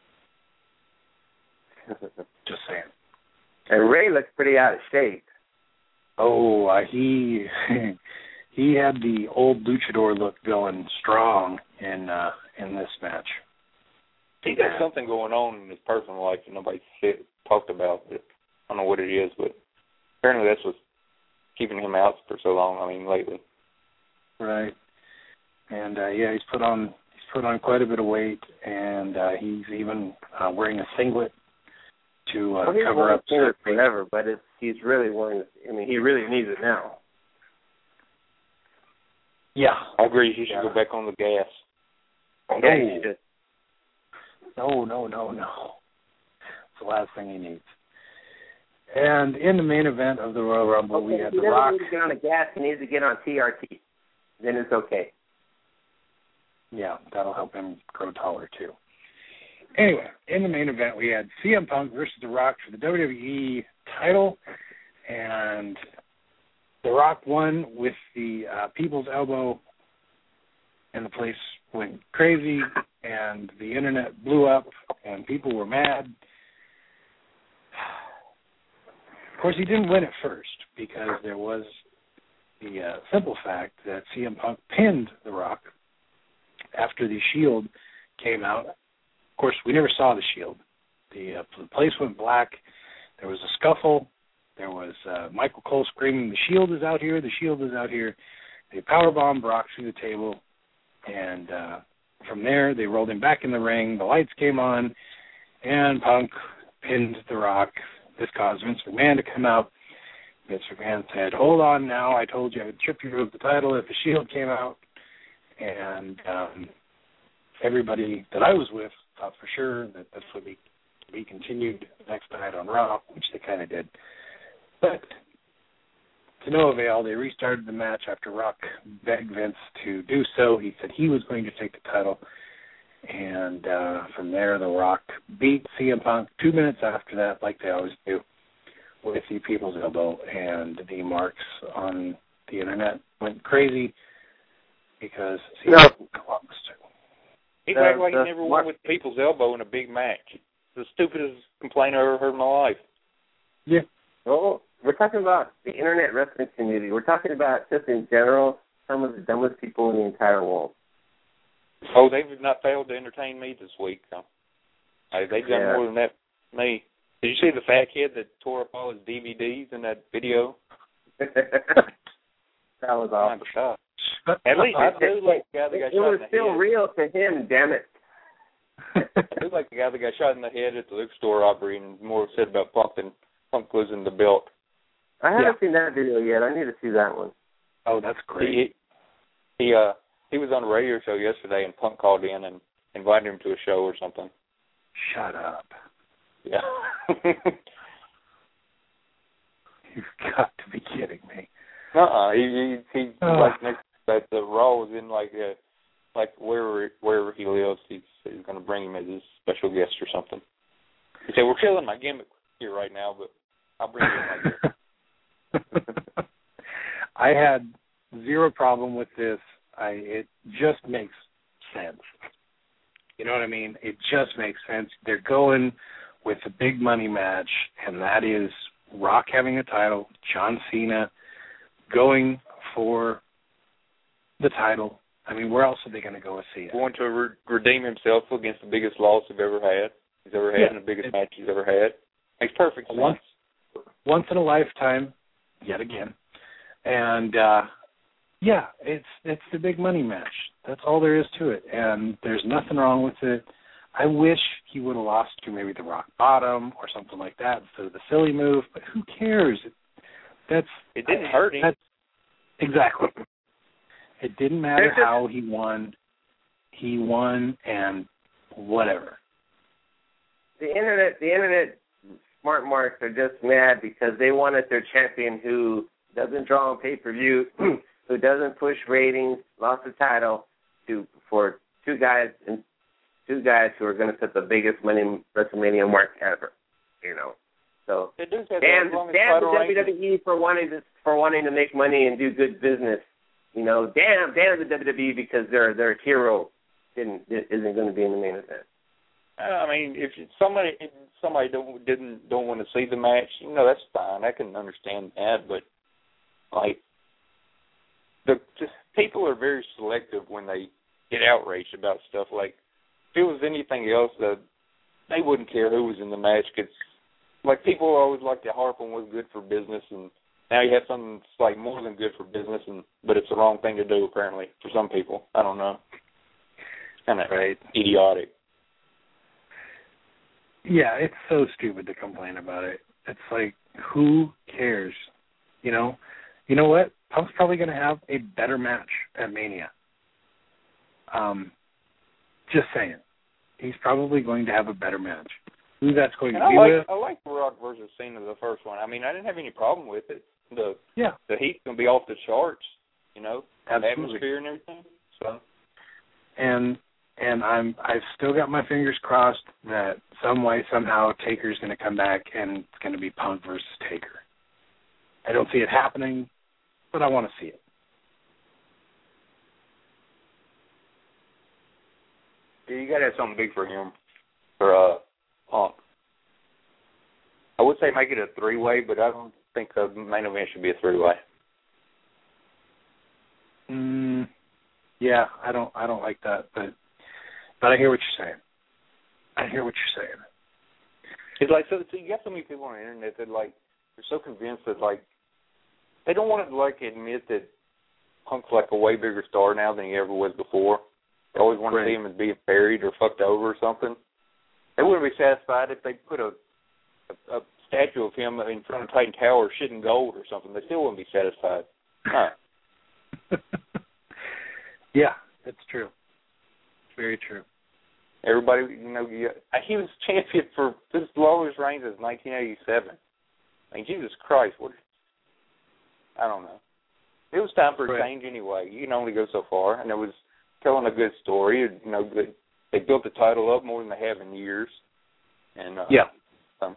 [SPEAKER 10] Just saying.
[SPEAKER 9] And Ray looks pretty out of shape.
[SPEAKER 10] Oh, uh, he he had the old luchador look going strong in uh, in this match.
[SPEAKER 8] He got something going on in his personal life that nobody said, talked about. But I don't know what it is, but apparently that's what's keeping him out for so long. I mean, lately.
[SPEAKER 10] Right. And uh, yeah, he's put on he's put on quite a bit of weight, and uh, he's even uh, wearing a singlet to uh,
[SPEAKER 9] well, he's
[SPEAKER 10] cover up.
[SPEAKER 9] It forever, but it's, he's really wearing. I mean, he really needs it now.
[SPEAKER 10] Yeah,
[SPEAKER 8] I agree. He should
[SPEAKER 10] yeah.
[SPEAKER 8] go back on the gas.
[SPEAKER 9] Yeah, he should.
[SPEAKER 10] No, no, no, no. It's the last thing he needs. And in the main event of the Royal Rumble,
[SPEAKER 9] okay,
[SPEAKER 10] we had
[SPEAKER 9] he
[SPEAKER 10] The Rock.
[SPEAKER 9] He doesn't need to get on the gas. He needs to get on T R T. Then it's okay.
[SPEAKER 10] Yeah, that'll help him grow taller, too. Anyway, in the main event, we had C M Punk versus The Rock for the W W E title. And The Rock won with the uh, People's Elbow, and the place went crazy, and the internet blew up, and people were mad. Of course, he didn't win at first because there was the uh, simple fact that C M Punk pinned The Rock after the Shield came out. Of course, we never saw the Shield. The, uh, the place went black. There was a scuffle. There was uh, Michael Cole screaming, "The Shield is out here! The Shield is out here!" They powerbombed Brock through the table, and uh, from there they rolled him back in the ring. The lights came on, and Punk pinned The Rock. This caused Vince McMahon to come out. Vince McMahon said, "Hold on now, I told you I would strip you of the title if the Shield came out." And um, everybody that I was with thought for sure that this would be, be continued next night on Raw, which they kind of did. But to no avail, they restarted the match after Rock begged Vince to do so. He said he was going to take the title. And uh, from there, The Rock beat C M Punk two minutes after that, like they always do, with the People's Elbow. And the marks on the internet went crazy because C M
[SPEAKER 9] No.
[SPEAKER 10] Punk lost.
[SPEAKER 8] He
[SPEAKER 9] The-
[SPEAKER 8] acted like
[SPEAKER 9] the
[SPEAKER 8] he never
[SPEAKER 9] Mark-
[SPEAKER 8] won with People's Elbow in a big match. The stupidest complaint I ever heard in my life.
[SPEAKER 10] Yeah.
[SPEAKER 9] Well, we're talking about the internet wrestling community. We're talking about just in general some of the dumbest people in the entire world.
[SPEAKER 8] Oh, they've not failed to entertain me this week. Huh? Hey, they've done
[SPEAKER 9] Yeah.
[SPEAKER 8] more than that than me. Did you see the fat kid that tore up all his D V Ds in that video?
[SPEAKER 9] That was
[SPEAKER 8] My
[SPEAKER 9] awesome.
[SPEAKER 8] God. At least I do like the guy that got
[SPEAKER 9] It
[SPEAKER 8] shot
[SPEAKER 9] was
[SPEAKER 8] in the
[SPEAKER 9] still
[SPEAKER 8] head.
[SPEAKER 9] real to him, damn it.
[SPEAKER 8] I do like the guy that got shot in the head at the liquor store robbery and more said about Punk than Punk losing the belt.
[SPEAKER 9] I haven't
[SPEAKER 10] Yeah.
[SPEAKER 9] seen that video yet. I need to see that one.
[SPEAKER 10] Oh, that's great.
[SPEAKER 8] He, he uh he was on a radio show yesterday and Punk called in and invited him to a show or something.
[SPEAKER 10] Shut up.
[SPEAKER 8] Yeah.
[SPEAKER 10] You've got to be kidding me.
[SPEAKER 8] Uh-uh. He he, he
[SPEAKER 10] Oh.
[SPEAKER 8] like next that the Raw was in like uh like wherever wherever he lives, he's he's gonna bring him as his special guest or something. He said, "We're killing my gimmick here right now, but I'll bring you my guest."
[SPEAKER 10] I had zero problem with this. I it just makes sense. You know what I mean? It just makes sense. They're going with a big money match, and that is Rock having a title, John Cena going for the title. I mean, where else are they going to go with Cena?
[SPEAKER 8] Going to re- redeem himself against the biggest loss he's ever had. He's ever had
[SPEAKER 10] Yeah.
[SPEAKER 8] and the biggest
[SPEAKER 10] It-
[SPEAKER 8] match he's ever had. Makes perfect sense.
[SPEAKER 10] Once, once in a lifetime, yet again. And, uh, yeah, it's it's the big money match. That's all there is to it. And there's nothing wrong with it. I wish he would have lost to maybe the Rock Bottom or something like that instead of the Philly move, but who cares? It, that's
[SPEAKER 8] It didn't hurt him.
[SPEAKER 10] That's, exactly. It didn't matter how he won. He won and whatever.
[SPEAKER 9] The internet, the internet smart marks are just mad because they wanted their champion who doesn't draw on pay-per-view, who doesn't push ratings, lost the title to for two guys and two guys who are going to put the biggest money WrestleMania mark ever. You know, so
[SPEAKER 8] It does have
[SPEAKER 9] damn,
[SPEAKER 8] the longest
[SPEAKER 9] damn the
[SPEAKER 8] title
[SPEAKER 9] W
[SPEAKER 8] reign.
[SPEAKER 9] W E for wanting to for wanting to make money and do good business. You know, damn, damn the W W E because their their hero didn't isn't going to be in the main event.
[SPEAKER 8] I mean, if somebody if somebody don't didn't don't want to see the match, you know, that's fine. I can understand that, but like the just people are very selective when they get outraged about stuff. Like if it was anything else, that they wouldn't care who was in the match. Cause like people always like to harp on what's good for business, and now you have something that's like more than good for business, and but it's the wrong thing to do apparently for some people. I don't know. It's kind of
[SPEAKER 10] right.
[SPEAKER 8] idiotic.
[SPEAKER 10] Yeah, it's so stupid to complain about it. It's like, who cares? You know, you know what? Punk's probably going to have a better match at Mania. Um, just saying, he's probably going to have a better match. Who that's going
[SPEAKER 8] And
[SPEAKER 10] to
[SPEAKER 8] I
[SPEAKER 10] be
[SPEAKER 8] like
[SPEAKER 10] with?
[SPEAKER 8] I like the Rock versus Cena, the first one. I mean, I didn't have any problem with it. The
[SPEAKER 10] yeah,
[SPEAKER 8] the heat's gonna be off the charts, you know, the
[SPEAKER 10] absolutely.
[SPEAKER 8] atmosphere and everything. So
[SPEAKER 10] And and I'm I've still got my fingers crossed that some way somehow Taker's going to come back and it's going to be Punk versus Taker. I don't see it happening, but I want to see it.
[SPEAKER 8] yeah, you gotta have something big for him, for uh Punk. I would say make it a three way, but I don't think the main event should be a three way.
[SPEAKER 10] Mm, yeah, I don't I don't like that, but but I hear what you're saying. I hear what you're saying.
[SPEAKER 8] It's like so, so you got so many people on the internet that like they're so convinced that like they don't want to like admit that Punk's like a way bigger star now than he ever was before. They always want
[SPEAKER 10] Right.
[SPEAKER 8] to see him as being buried or fucked over or something. They wouldn't be satisfied if they put a, a, a statue of him in front of Titan Tower shit in gold or something. They still wouldn't be satisfied. Huh.
[SPEAKER 10] Yeah, it's true. It's very true.
[SPEAKER 8] Everybody, you know, you, he was champion for his longest reign since nineteen eighty-seven. I mean, Jesus Christ, what? I don't know. It was time for a
[SPEAKER 10] Right.
[SPEAKER 8] change anyway. You can only go so far, and it was telling a good story. You know, good. They built the title up more than they have in years. And uh,
[SPEAKER 10] Yeah.
[SPEAKER 8] Um,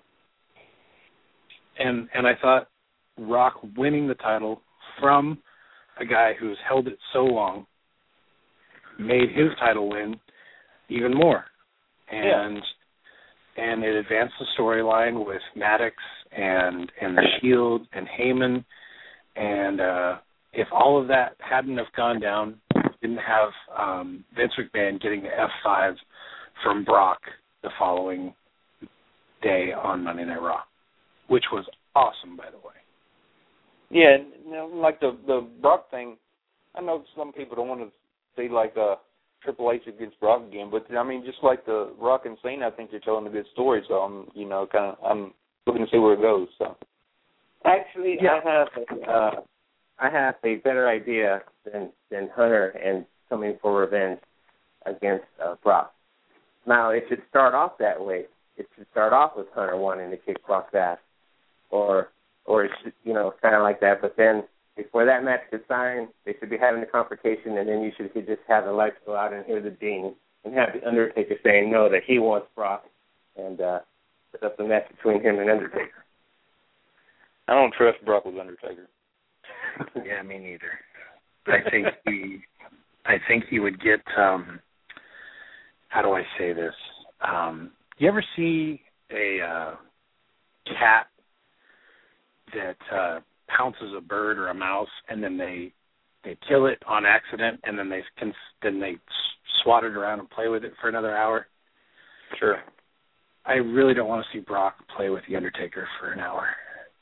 [SPEAKER 10] And and I thought Rock winning the title from a guy who's held it so long made his title win even more. And yeah. and it advanced the storyline with Maddox and and the Shield and Heyman. And uh, if all of that hadn't have gone down, didn't have um, Vince McMahon getting the F five from Brock the following day on Monday Night Raw, which was awesome, by the way.
[SPEAKER 8] Yeah, you know, like the the Brock thing, I know some people don't want to see like uh, Triple H against Brock again, but I mean, just like the Rock and Cena, I think they're telling a good story. So I'm, you know, kind of I'm looking to see where it goes. So
[SPEAKER 9] Actually,
[SPEAKER 10] Yeah.
[SPEAKER 9] I have a, uh, I have a better idea than than Hunter and coming for revenge against uh, Brock. Now, it should start off that way. It should start off with Hunter wanting to kick Brock's ass, or or it should, you know, kind of like that. But then before that match gets signed, they should be having a confrontation, and then you should could just have the lights go out and hear the ding, and have the Undertaker saying no, that he wants Brock, and uh, set up the match between him and Undertaker.
[SPEAKER 8] I don't trust Brock with Undertaker.
[SPEAKER 10] Yeah, me neither. I think he, I think he would get. Um, how do I say this? Um, you ever see a uh, cat that uh, pounces a bird or a mouse, and then they they kill it on accident, and then they can then they swat it around and play with it for another hour?
[SPEAKER 8] Sure.
[SPEAKER 10] I really don't want to see Brock play with The Undertaker for an hour.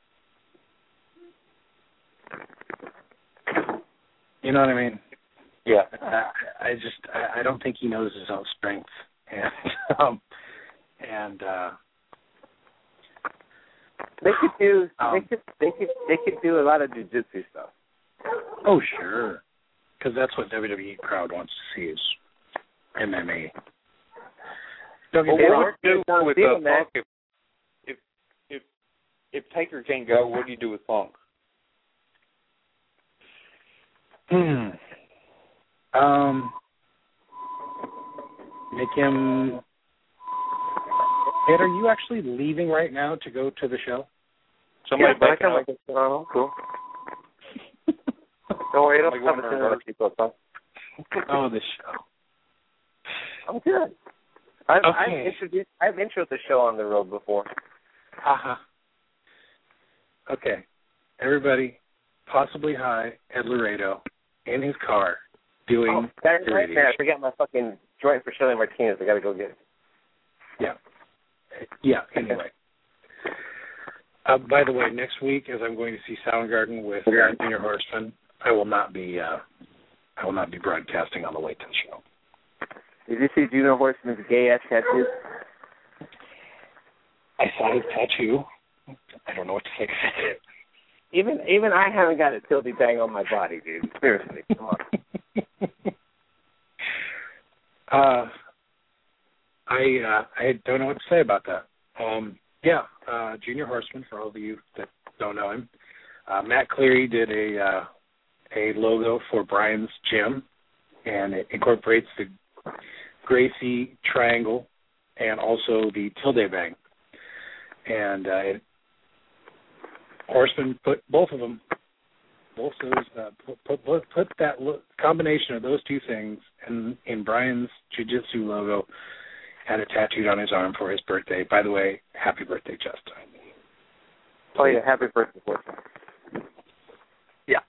[SPEAKER 10] You know what I mean?
[SPEAKER 8] Yeah.
[SPEAKER 10] I, I just I, I don't think he knows his own strength, and um, and uh,
[SPEAKER 9] they could do
[SPEAKER 10] um,
[SPEAKER 9] they could they could they could do a lot of jiu-jitsu stuff.
[SPEAKER 10] Oh sure, because that's what W W E crowd wants to see is M M A.
[SPEAKER 8] Well,
[SPEAKER 9] They
[SPEAKER 8] what
[SPEAKER 9] don't
[SPEAKER 8] would you do
[SPEAKER 9] want
[SPEAKER 8] with
[SPEAKER 9] to
[SPEAKER 8] uh,
[SPEAKER 9] see that.
[SPEAKER 8] Punk if, if if if Taker can't go? What do you do with Punk?
[SPEAKER 10] Hmm. Um. Make him. Ed, are you actually leaving right now to go to the show?
[SPEAKER 8] Somebody
[SPEAKER 9] yeah,
[SPEAKER 8] backing
[SPEAKER 9] I
[SPEAKER 8] up.
[SPEAKER 9] can oh, cool. Don't worry, it'll
[SPEAKER 8] Like
[SPEAKER 9] come
[SPEAKER 8] one
[SPEAKER 9] as
[SPEAKER 8] of
[SPEAKER 9] soon as
[SPEAKER 8] her-
[SPEAKER 9] I keep up, huh?
[SPEAKER 10] Oh, the show.
[SPEAKER 9] I'm good. I've,
[SPEAKER 10] Okay.
[SPEAKER 9] I've introduced I've introed the show on the road before.
[SPEAKER 10] Uh-huh. Okay. Everybody, possibly high at Laredo in his car doing
[SPEAKER 9] Oh, Saturday
[SPEAKER 10] the
[SPEAKER 9] night,
[SPEAKER 10] radio
[SPEAKER 9] man, I
[SPEAKER 10] show.
[SPEAKER 9] forgot my fucking joint for Shirley Martinez. I gotta go get it.
[SPEAKER 10] Yeah. Yeah, anyway. Uh, by the way, next week, as I'm going to see Soundgarden with uh, Junior Horseman, I will not be uh, I will not be broadcasting on the way to the show.
[SPEAKER 9] Did you see Junior Horseman's gay ass tattoo?
[SPEAKER 10] I saw his tattoo. I don't know what to say.
[SPEAKER 9] Even even I haven't got a tilty bang on my body, dude. Seriously, come on.
[SPEAKER 10] uh, I uh, I don't know what to say about that. Um, yeah, uh, Junior Horseman, for all of you that don't know him, uh, Matt Cleary did a uh, a logo for Brian's gym, and it incorporates the Gracie triangle and also the tilde bang. And uh, it, Horseman put both of them, both those, uh, put, put, put, put that lo- combination of those two things in, in Brian's jiu-jitsu logo, had it tattooed on his arm for his birthday. By the way, happy birthday, Justin.
[SPEAKER 9] Oh yeah, happy birthday, Horseman.
[SPEAKER 10] Yeah.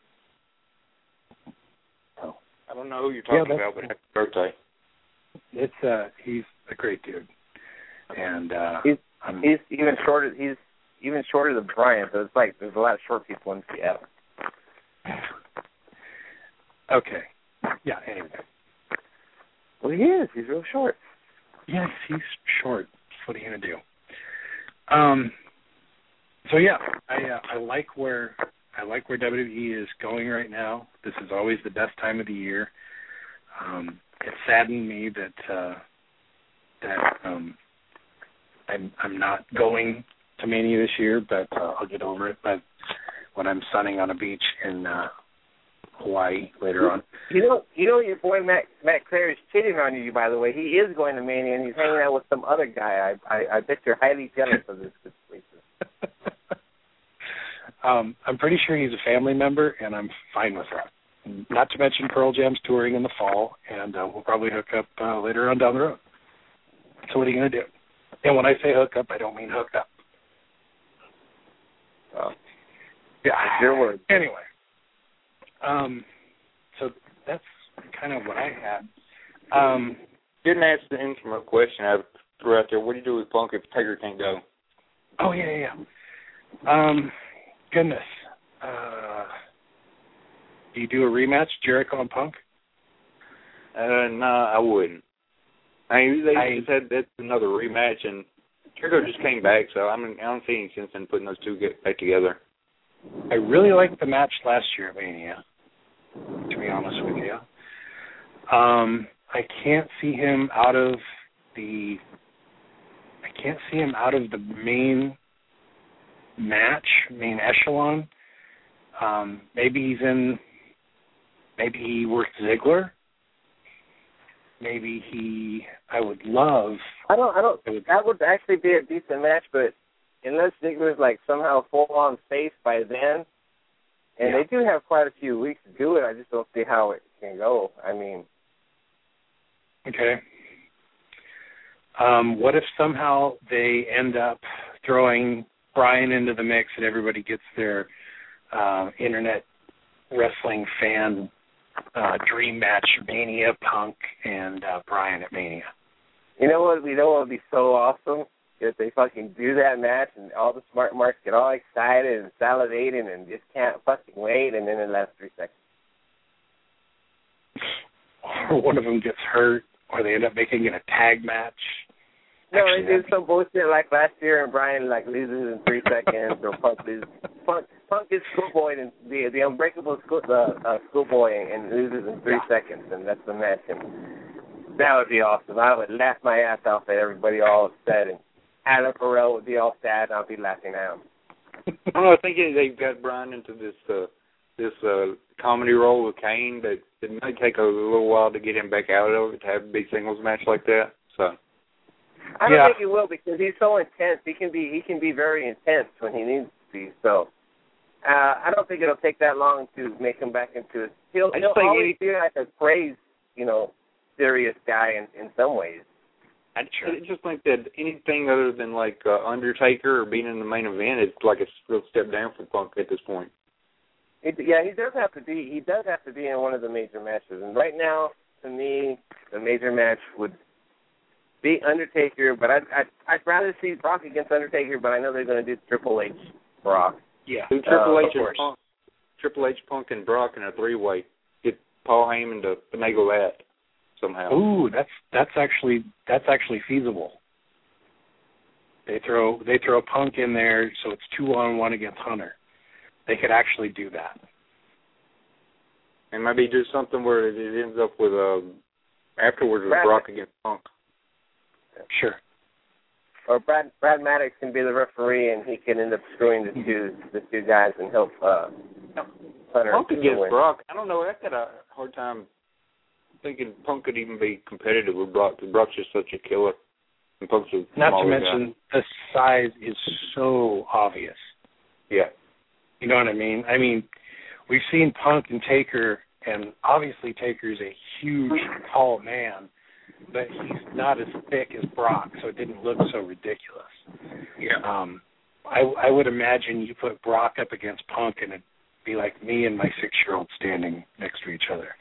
[SPEAKER 8] I don't know who you're talking
[SPEAKER 10] Yeah,
[SPEAKER 8] about, but happy birthday.
[SPEAKER 10] It's uh, he's a great dude, and uh,
[SPEAKER 9] He's
[SPEAKER 10] I'm,
[SPEAKER 9] he's even shorter. He's even shorter than Brian. So it's like there's a lot of short people in Seattle.
[SPEAKER 10] okay. Yeah. Anyway.
[SPEAKER 9] Well, he is. He's real short.
[SPEAKER 10] Yes, he's short. What are you gonna do? Um. So yeah, I uh, I like where I like where W W E is going right now. This is always the best time of the year. Um, it saddened me that uh, that um, I'm I'm not going to Mania this year, but uh, I'll get over it. But when I'm sunning on a beach in uh, Hawaii later on.
[SPEAKER 9] You know, you know, your boy Matt Matt Clare is cheating on you. By the way, he is going to Mania and he's hanging out with some other guy. I I, I bet you're highly jealous of this situation.
[SPEAKER 10] um, I'm pretty sure he's a family member, and I'm fine with that. Not to mention Pearl Jam's touring in the fall, and uh, we'll probably hook up uh, later on down the road. So what are you going to do? And when I say hook up, I don't mean hook up.
[SPEAKER 9] Oh.
[SPEAKER 10] Yeah.
[SPEAKER 9] Your word.
[SPEAKER 10] Anyway, um, so that's kind of what I had. Um,
[SPEAKER 8] Didn't ask the intimate question I threw out there. What do you do with Punk if Taker can't go?
[SPEAKER 10] oh, yeah, yeah, yeah. Um, goodness. Uh, do you do a rematch, Jericho and Punk?
[SPEAKER 8] Uh, no, I wouldn't. I mean, they
[SPEAKER 10] I-
[SPEAKER 8] just had that's another rematch, and Jericho just came back, so I mean, I don't see any sense in putting those two get back together.
[SPEAKER 10] I really liked the match last year at Mania, to be honest with you. Um, I can't see him out of the. I can't see him out of the main match, main echelon. Um, maybe he's in. Maybe he worked Ziggler. Maybe he. I would love.
[SPEAKER 9] I don't. I don't.
[SPEAKER 10] I would,
[SPEAKER 9] That would actually be a decent match, but unless Ziggler's like somehow full on face by then, and
[SPEAKER 10] Yeah.
[SPEAKER 9] they do have quite a few weeks to do it, I just don't see how it can go. I mean,
[SPEAKER 10] Okay. Um, what if somehow they end up throwing Brian into the mix and everybody gets their uh, internet wrestling fan uh, dream match, Mania, Punk, and uh, Brian at Mania?
[SPEAKER 9] you know what? You know what would be so awesome If they fucking do that match and all the smart marks get all excited and salivating and just can't fucking wait, and then it lasts three seconds.
[SPEAKER 10] Or one of them gets hurt, or they end up making it a tag match.
[SPEAKER 9] No,
[SPEAKER 10] Actually,
[SPEAKER 9] they do some bullshit like last year, and Brian like loses in three seconds, or Punk loses. Punk, Punk is schoolboy and the the unbreakable school uh, uh, schoolboy and loses in three yeah. seconds, and that's the match. And that would be awesome. I would laugh my ass off at everybody all upset, and Adam Farrell would be all sad, and I'll be laughing at him.
[SPEAKER 8] I don't know. I think they've got Brian into this uh, this uh, comedy role with Kane, but it might take a little while to get him back out of it to have a big singles match like that. So.
[SPEAKER 9] I don't
[SPEAKER 10] yeah.
[SPEAKER 9] think he will because he's so intense. He can be he can be very intense when he needs to be. So uh, I don't think it'll take that long to make him back into it. He'll, he'll always be like a crazed, you know, serious guy in, in some ways.
[SPEAKER 8] I just think that anything other than like uh, Undertaker or being in the main event is like a real step down for Punk at this point.
[SPEAKER 9] It, yeah, he does have to be. He does have to be in one of the major matches. And right now, to me, the major match would be Undertaker, but I'd, I'd, I'd rather see Brock against Undertaker, but I know they're going to do Triple H Brock.
[SPEAKER 10] Yeah.
[SPEAKER 8] Do Triple
[SPEAKER 9] uh,
[SPEAKER 8] H and Punk, Triple H, Punk, and Brock in a three-way. Get Paul Heyman to finagle that somehow.
[SPEAKER 10] Ooh, that's that's actually that's actually feasible. They throw they throw Punk in there, so it's two on one against Hunter. They could actually do that.
[SPEAKER 8] And maybe do something where it ends up with um, afterwards with
[SPEAKER 9] Brad,
[SPEAKER 8] Brock against Punk.
[SPEAKER 10] Sure.
[SPEAKER 9] Or Brad Brad Maddox can be the referee, and he can end up screwing the two the two guys and help uh, Hunter.
[SPEAKER 8] Punk against
[SPEAKER 9] win.
[SPEAKER 8] Brock. I don't know. I've got a hard time thinking Punk could even be competitive with Brock because Brock's just such a killer. And Punk's a
[SPEAKER 10] Not to
[SPEAKER 8] smaller
[SPEAKER 10] mention
[SPEAKER 8] guy.
[SPEAKER 10] the size is so obvious.
[SPEAKER 8] Yeah.
[SPEAKER 10] You know what I mean? I mean, we've seen Punk and Taker, and obviously Taker's a huge, tall man, but he's not as thick as Brock, so it didn't look so ridiculous.
[SPEAKER 8] Yeah.
[SPEAKER 10] Um, I, I would imagine you put Brock up against Punk, and it'd be like me and my six-year-old standing next to each other.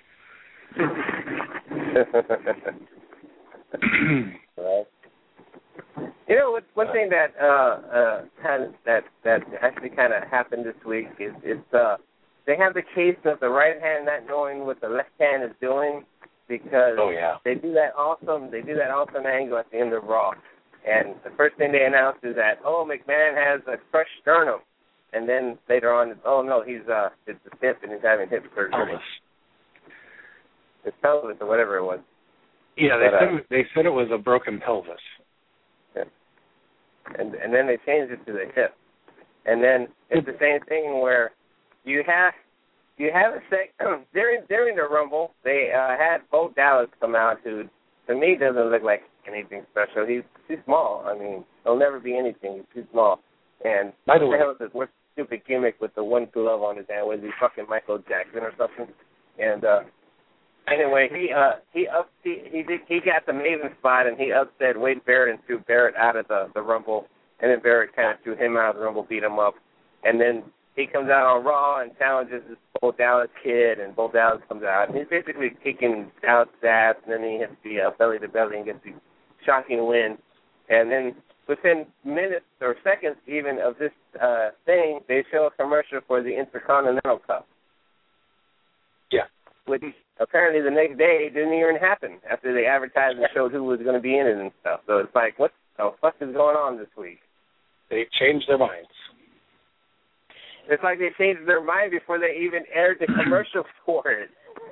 [SPEAKER 9] Right. You know, one, one thing that uh, uh, kind of, that that actually kind of happened this week is is uh, they have the case of the right hand not knowing what the left hand is doing because
[SPEAKER 10] oh, yeah.
[SPEAKER 9] they do that awesome they do that awesome angle at the end of Raw, and the first thing they announce is that oh McMahon has a crushed sternum, and then later on oh no he's uh it's the hip and he's having hip surgery.
[SPEAKER 10] Pelvis.
[SPEAKER 9] It's pelvis or whatever it was.
[SPEAKER 10] Yeah, they
[SPEAKER 9] but,
[SPEAKER 10] said
[SPEAKER 9] uh,
[SPEAKER 10] they said it was a broken pelvis.
[SPEAKER 9] Yeah. And and then they changed it to the hip, and then it's the same thing where you have you have a sec during during the Rumble they uh, had Bo Dallas come out who to me doesn't look like anything special. He's too small. I mean, he'll never be anything. He's too small. And
[SPEAKER 10] by the
[SPEAKER 9] what
[SPEAKER 10] way,
[SPEAKER 9] the hell is this what stupid gimmick with the one glove on his hand? Was he fucking Michael Jackson or something? And uh, anyway, he uh he up he he, did, he got the Maven spot and he upset Wade Barrett and threw Barrett out of the the Rumble, and then Barrett kind of threw him out of the Rumble, beat him up, and then he comes out on Raw and challenges this Bo Dallas kid, and Bo Dallas comes out and he's basically kicking Dallas' ass, and then he hits the uh, belly to belly and gets the shocking win, and then within minutes or seconds even of this uh thing, they show a commercial for the Intercontinental Cup.
[SPEAKER 10] Yeah.
[SPEAKER 9] Which apparently the next day it didn't even happen after they advertised and showed who was going to be in it and stuff. So it's like, what the fuck is going on this week?
[SPEAKER 10] They've changed their minds.
[SPEAKER 9] It's like they changed their mind before they even aired the commercial for it.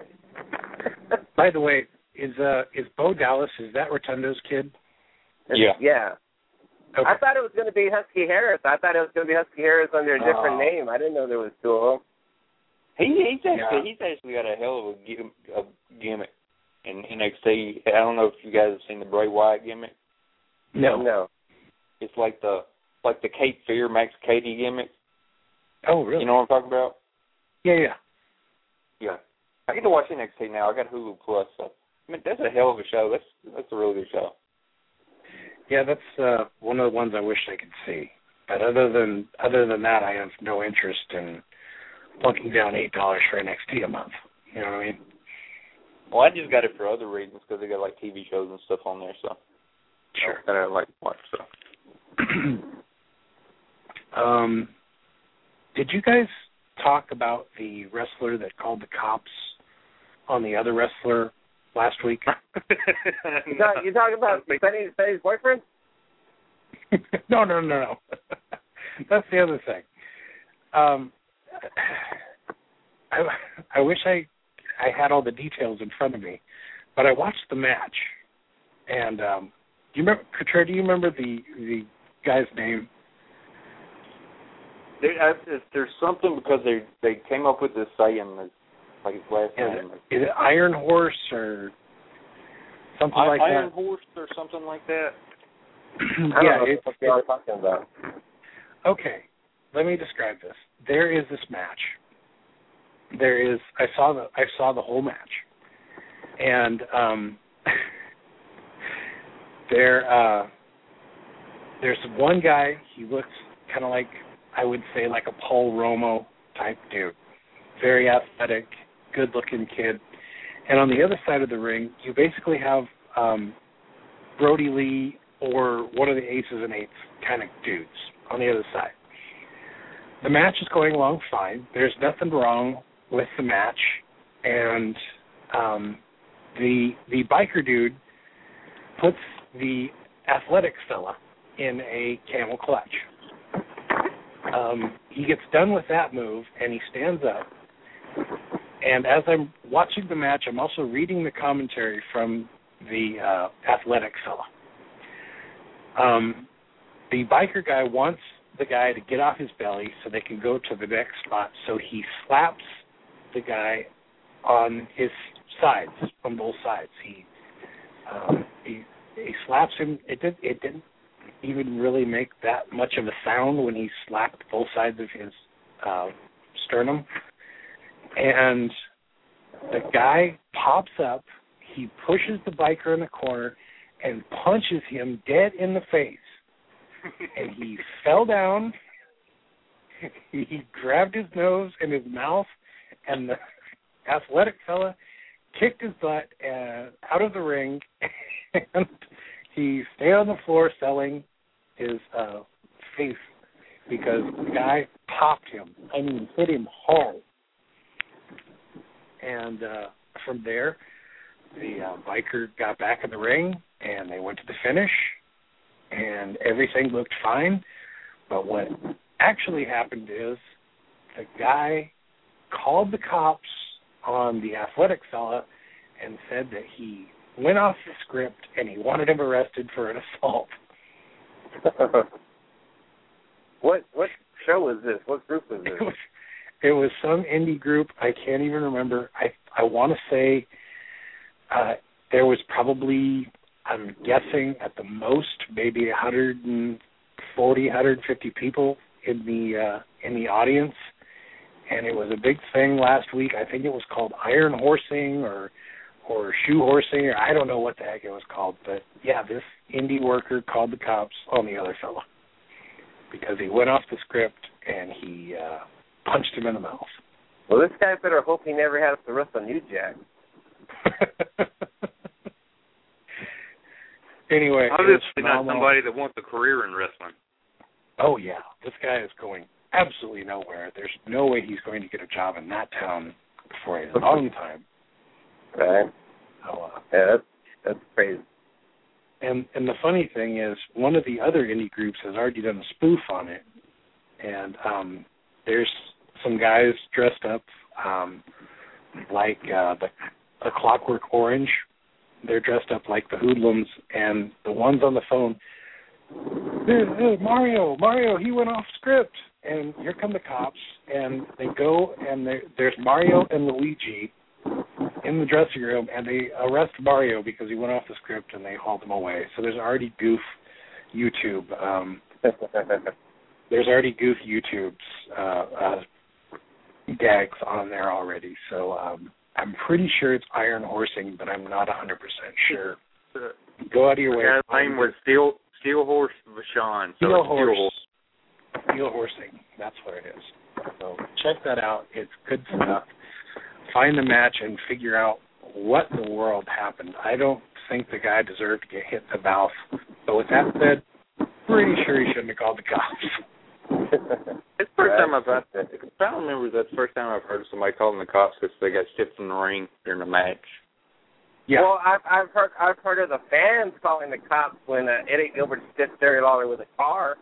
[SPEAKER 10] By the way, is uh is Bo Dallas, is that Rotundo's kid?
[SPEAKER 8] Yeah.
[SPEAKER 9] Yeah.
[SPEAKER 10] Okay.
[SPEAKER 9] I thought it was going to be Husky Harris. I thought it was going to be Husky Harris under a different
[SPEAKER 10] oh.
[SPEAKER 9] name. I didn't know there was two of them.
[SPEAKER 8] He he's actually
[SPEAKER 10] Yeah.
[SPEAKER 8] he's actually got a hell of a, gim, a gimmick in N X T. I don't know if you guys have seen the Bray Wyatt gimmick.
[SPEAKER 10] No.
[SPEAKER 9] No.
[SPEAKER 8] It's like the like the Cape Fear Max Cady gimmick.
[SPEAKER 10] Oh, really?
[SPEAKER 8] You know what I'm talking about?
[SPEAKER 10] Yeah, yeah.
[SPEAKER 8] Yeah. I get to watch N X T now. I got Hulu Plus. So I mean, that's a hell of a show. That's that's a really good show.
[SPEAKER 10] Yeah, that's uh, one of the ones I wish I could see. But other than other than that, I have no interest in plunking down eight dollars for N X T a month. You know what I mean?
[SPEAKER 8] Well, I just got it for other reasons because they got like T V shows and stuff on there. So
[SPEAKER 10] sure,
[SPEAKER 8] that I like to watch. So
[SPEAKER 10] um, did you guys talk about the wrestler that called the cops on the other wrestler last week?
[SPEAKER 9] you, talk, you talking about Benny's, Benny's boyfriend?
[SPEAKER 10] no, no, no, no. That's the other thing. Um, I, I wish I I had all the details in front of me, but I watched the match, and um, do you remember, Couture, do you remember the the guy's name?
[SPEAKER 8] There, uh, there's something because they they came up with this saying, like his last
[SPEAKER 10] Is
[SPEAKER 8] name.
[SPEAKER 10] it, is it Iron Horse or something
[SPEAKER 8] I,
[SPEAKER 10] like
[SPEAKER 8] Iron
[SPEAKER 10] that?
[SPEAKER 8] Horse or something like that.
[SPEAKER 9] I
[SPEAKER 10] yeah,
[SPEAKER 9] don't know
[SPEAKER 10] it,
[SPEAKER 9] what they are talking about.
[SPEAKER 10] Okay, let me describe this. There is this match. There is. I saw the. I saw the whole match, and um, there. Uh, there's one guy. He looks kind of like, I would say, like a Paul Romo type dude. Very athletic, good-looking kid. And on the other side of the ring, you basically have um, Brody Lee or one of the aces and eights kind of dudes on the other side. The match is going along fine. There's nothing wrong with the match, and um, the the biker dude puts the athletic fella in a camel clutch. Um, he gets done with that move, and he stands up. And as I'm watching the match, I'm also reading the commentary from the uh, athletic fella. Um, the biker guy wants the guy to get off his belly so they can go to the next spot. So he slaps the guy on his sides, on both sides. He um, he, he slaps him. It did. It didn't even really make that much of a sound when he slapped both sides of his uh, sternum. And the guy pops up. He pushes the biker in the corner and punches him dead in the face. And he fell down. He grabbed his nose and his mouth, and the athletic fella kicked his butt uh, out of the ring, and he stayed on the floor selling his uh, face because the guy popped him. I mean, hit him hard. And uh, from there, the uh, biker got back in the ring, and they went to the finish, and everything looked fine. But what actually happened is the guy called the cops on the athletic fella and said that he went off the script and he wanted him arrested for an assault.
[SPEAKER 9] what what show was this? What group was this?
[SPEAKER 10] It was, it was some indie group. I can't even remember. I I want to say uh, there was probably, I'm guessing at the most, maybe one hundred forty, one hundred fifty people in the uh, in the audience, and it was a big thing last week. I think it was called Iron Horsing or or Shoe Horsing, or I don't know what the heck it was called. But yeah, this indie worker called the cops on the other fellow because he went off the script and he uh, punched him in the mouth.
[SPEAKER 9] Well, this guy better hope he never has to wrestle New Jack.
[SPEAKER 10] Anyway,
[SPEAKER 1] obviously not somebody that wants a career in wrestling.
[SPEAKER 10] Oh yeah, this guy is going absolutely nowhere. There's no way he's going to get a job in that town for a long time.
[SPEAKER 9] Right.
[SPEAKER 10] So, uh,
[SPEAKER 9] yeah, that's that's crazy.
[SPEAKER 10] And and the funny thing is, one of the other indie groups has already done a spoof on it, and um, there's some guys dressed up um, like uh, the, the Clockwork Orange. They're dressed up like the hoodlums, and the ones on the phone, hey, hey, Mario, Mario, he went off script. And here come the cops, and they go, and there's Mario and Luigi in the dressing room, and they arrest Mario because he went off the script, and they hauled him away. So there's already goof YouTube. Um, there's already goof YouTube's uh, uh, gags on there already. So um, I'm pretty sure it's Iron Horsing, but I'm not one hundred percent sure. Go out of your way.
[SPEAKER 1] His name was Steel Steel Horse Vachon. So
[SPEAKER 10] Steel
[SPEAKER 1] it's
[SPEAKER 10] Horse.
[SPEAKER 1] Steel Horse.
[SPEAKER 10] Steel Horsing. That's what it is. So check that out. It's good stuff. Find the match and figure out what in the world happened. I don't think the guy deserved to get hit in the mouth. But with that said, pretty sure he shouldn't have called the cops.
[SPEAKER 8] It's the first time I've heard that. I don't remember that's the first time I've heard of somebody calling the cops because they got shipped in the ring during a match.
[SPEAKER 10] Yeah.
[SPEAKER 9] Well, I've I've heard I've heard of the fans calling the cops when uh, Eddie Gilbert stiffed Jerry Lawler with a car.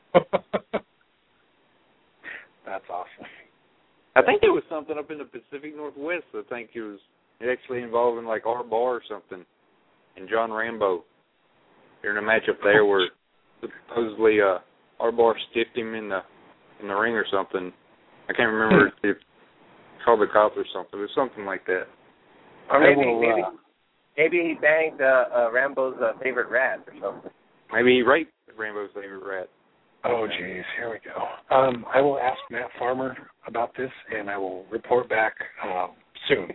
[SPEAKER 10] That's awesome.
[SPEAKER 8] I think there was something up in the Pacific Northwest. I think it was actually involving like Art Barr or something, and John Rambo during a match up there where supposedly uh, Art Barr stiffed him in the in the ring or something. I can't remember if it called the cops or something. It was something like that.
[SPEAKER 9] Or maybe
[SPEAKER 10] will,
[SPEAKER 9] maybe,
[SPEAKER 10] uh,
[SPEAKER 9] maybe he banged uh, uh, Rambo's uh, favorite rat or something.
[SPEAKER 8] Maybe he raped Rambo's favorite rat.
[SPEAKER 10] Oh, geez, here we go. Um, I will ask Matt Farmer about this, and I will report back uh, soon.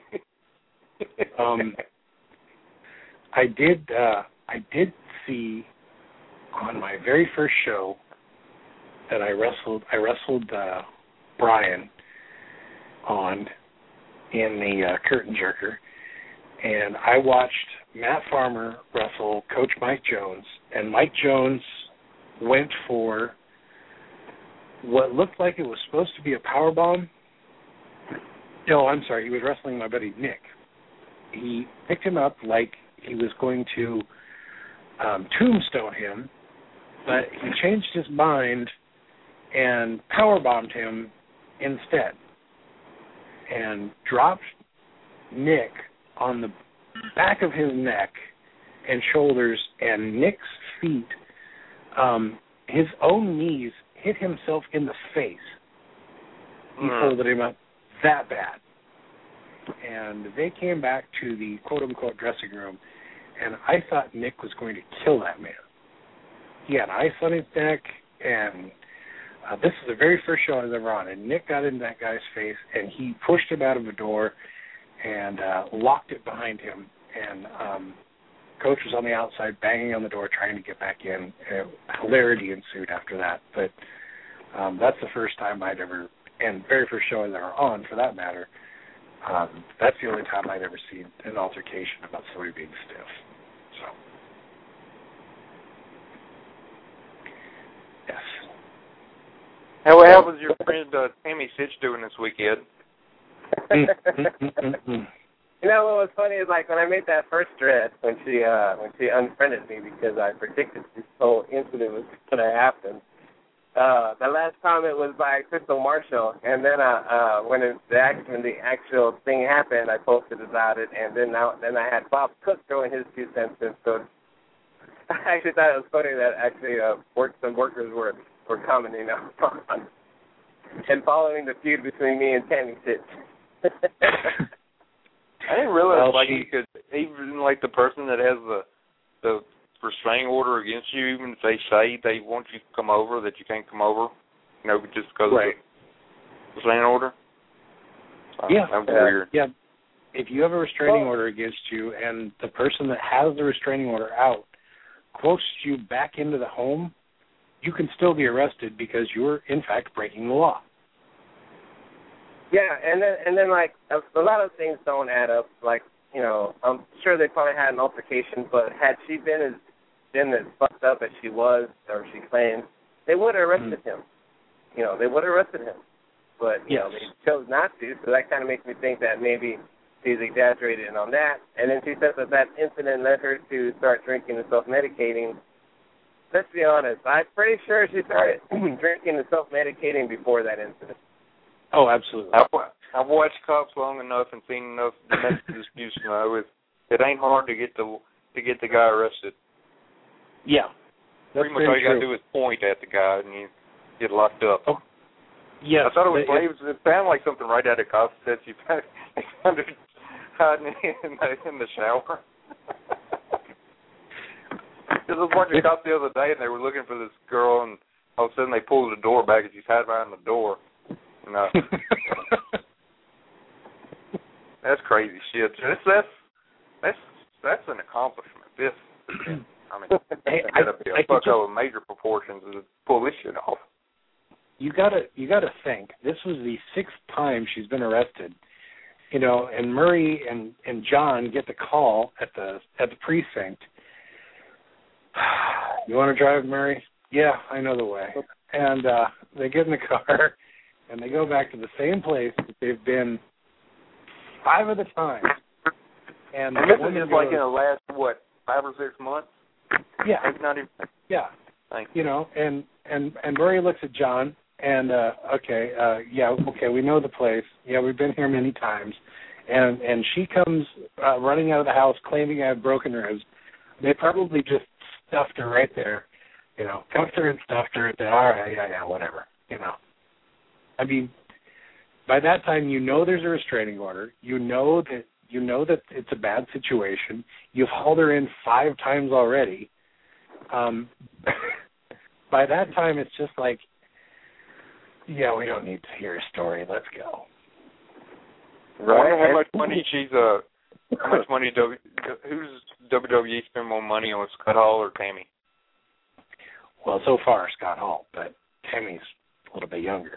[SPEAKER 10] um, I did. Uh, I did see on my very first show that I wrestled. I wrestled uh, Brian on in the uh, Curtain Jerker, and I watched Matt Farmer wrestle Coach Mike Jones, and Mike Jones went for what looked like it was supposed to be a powerbomb. No, I'm sorry. He was wrestling my buddy Nick. He picked him up like he was going to um, tombstone him, but he changed his mind and powerbombed him instead and dropped Nick on the back of his neck and shoulders, and Nick's feet, um, his own knees hit himself in the face. He
[SPEAKER 8] Mm.
[SPEAKER 10] folded him up that bad. And they came back to the quote-unquote dressing room, and I thought Nick was going to kill that man. He had ice on his neck, and uh, this is the very first show I was ever on, and Nick got in that guy's face, and he pushed him out of the door and uh, locked it behind him. And um, Coach was on the outside banging on the door trying to get back in. And hilarity ensued after that. But um, that's the first time I'd ever, and very first show I was ever on, for that matter, um, that's the only time I'd ever seen an altercation about somebody being stiff. So, yes.
[SPEAKER 8] How how was your friend uh, Tammy Sitch doing this weekend?
[SPEAKER 9] You know what was funny is like when I made that first thread when she uh when she unfriended me because I predicted this whole incident was gonna happen. Uh, the last comment was by Crystal Marshall, and then uh, uh when it, the act, when the actual thing happened, I posted about it, and then now then I had Bob Cook throwing his two cents in. So I actually thought it was funny that actually uh, work, some workers were were commenting on and following the feud between me and Tammy Sitch.
[SPEAKER 8] I didn't realize
[SPEAKER 10] well,
[SPEAKER 8] like
[SPEAKER 10] she,
[SPEAKER 8] you could even like the person that has the the restraining order against you, even if they say they want you to come over, that you can't come over, you know, just because
[SPEAKER 10] right.
[SPEAKER 8] of the restraining order. So,
[SPEAKER 10] yeah,
[SPEAKER 8] that was
[SPEAKER 10] uh,
[SPEAKER 8] weird.
[SPEAKER 10] Yeah. If you have a restraining
[SPEAKER 9] well,
[SPEAKER 10] order against you, and the person that has the restraining order out quotes you back into the home, you can still be arrested because you're in fact breaking the law.
[SPEAKER 9] Yeah, and then and then like a, a lot of things don't add up. Like, you know, I'm sure they probably had an altercation, but had she been as been as fucked up as she was or she claimed, they would have arrested mm. him. You know, they would have arrested him. But you
[SPEAKER 10] yes.
[SPEAKER 9] know, they chose not to. So that kind of makes me think that maybe she's exaggerated on that. And then she says that that incident led her to start drinking and self-medicating. Let's be honest. I'm pretty sure she started drinking and self-medicating before that incident.
[SPEAKER 10] Oh, absolutely.
[SPEAKER 8] I've, I've watched cops long enough and seen enough domestic disputes to know it, it ain't hard to get the to get the guy arrested.
[SPEAKER 10] Yeah, that's
[SPEAKER 8] pretty much all you got to do is point at the guy and you get locked up.
[SPEAKER 10] Oh, yes.
[SPEAKER 8] I thought it was.
[SPEAKER 10] It,
[SPEAKER 8] it, was, it sounded like something right out of cops that you found it hiding in the, in the shower. There was a bunch of cops the other day and they were looking for this girl and all of a sudden they pulled the door back and she's hiding behind the door. No. That's crazy shit. That's, that's that's that's an accomplishment. This, I mean, it's got to be a fuck of major proportions to pull this shit off.
[SPEAKER 10] You gotta you gotta think. This was the sixth time she's been arrested. You know, and Murray and, and John get the call at the at the precinct. You want to drive, Murray? Yeah, I know the way. And uh, they get in the car, and they go back to the same place that they've been five of the time. And,
[SPEAKER 8] and
[SPEAKER 10] the
[SPEAKER 8] this is just
[SPEAKER 10] goes,
[SPEAKER 8] like in the last, what, five or six months?
[SPEAKER 10] Yeah.
[SPEAKER 8] Maybe not even.
[SPEAKER 10] Yeah.
[SPEAKER 8] Thanks.
[SPEAKER 10] You know, and, and, and Murray looks at John, and, uh, okay, uh, yeah, okay, we know the place. Yeah, we've been here many times. And and she comes uh, running out of the house claiming I have broken ribs. They probably just stuffed her right there. You know, cuffed her and stuffed her and said, all right, yeah, yeah, whatever. You know. I mean, by that time, you know there's a restraining order. You know that you know that it's a bad situation. You've hauled her in five times already. Um, by that time, it's just like, yeah, we don't need to hear a story. Let's go.
[SPEAKER 8] Right. I wonder how much money she's uh, how much money w, who's W W E spend more money on, Scott Hall or Tammy?
[SPEAKER 10] Well, so far Scott Hall, but Tammy's a little bit younger.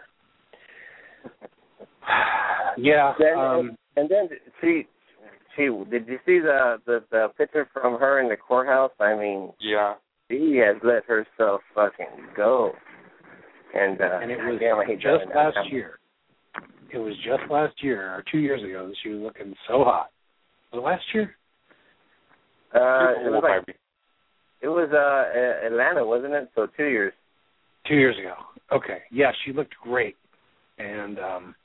[SPEAKER 10] yeah.
[SPEAKER 9] Then,
[SPEAKER 10] um,
[SPEAKER 9] and then she, she did you see the, the the picture from her in the courthouse? I mean,
[SPEAKER 8] yeah,
[SPEAKER 9] she has let herself fucking go. And uh,
[SPEAKER 10] and it was
[SPEAKER 9] damn, I hate
[SPEAKER 10] just
[SPEAKER 9] that
[SPEAKER 10] last
[SPEAKER 9] now.
[SPEAKER 10] year. It was just last year or two years ago that she was looking so hot. Was it last year?
[SPEAKER 9] Uh, it was like, it was uh, Atlanta, wasn't it? So two years.
[SPEAKER 10] Two years ago. Okay. Yeah, she looked great. And um,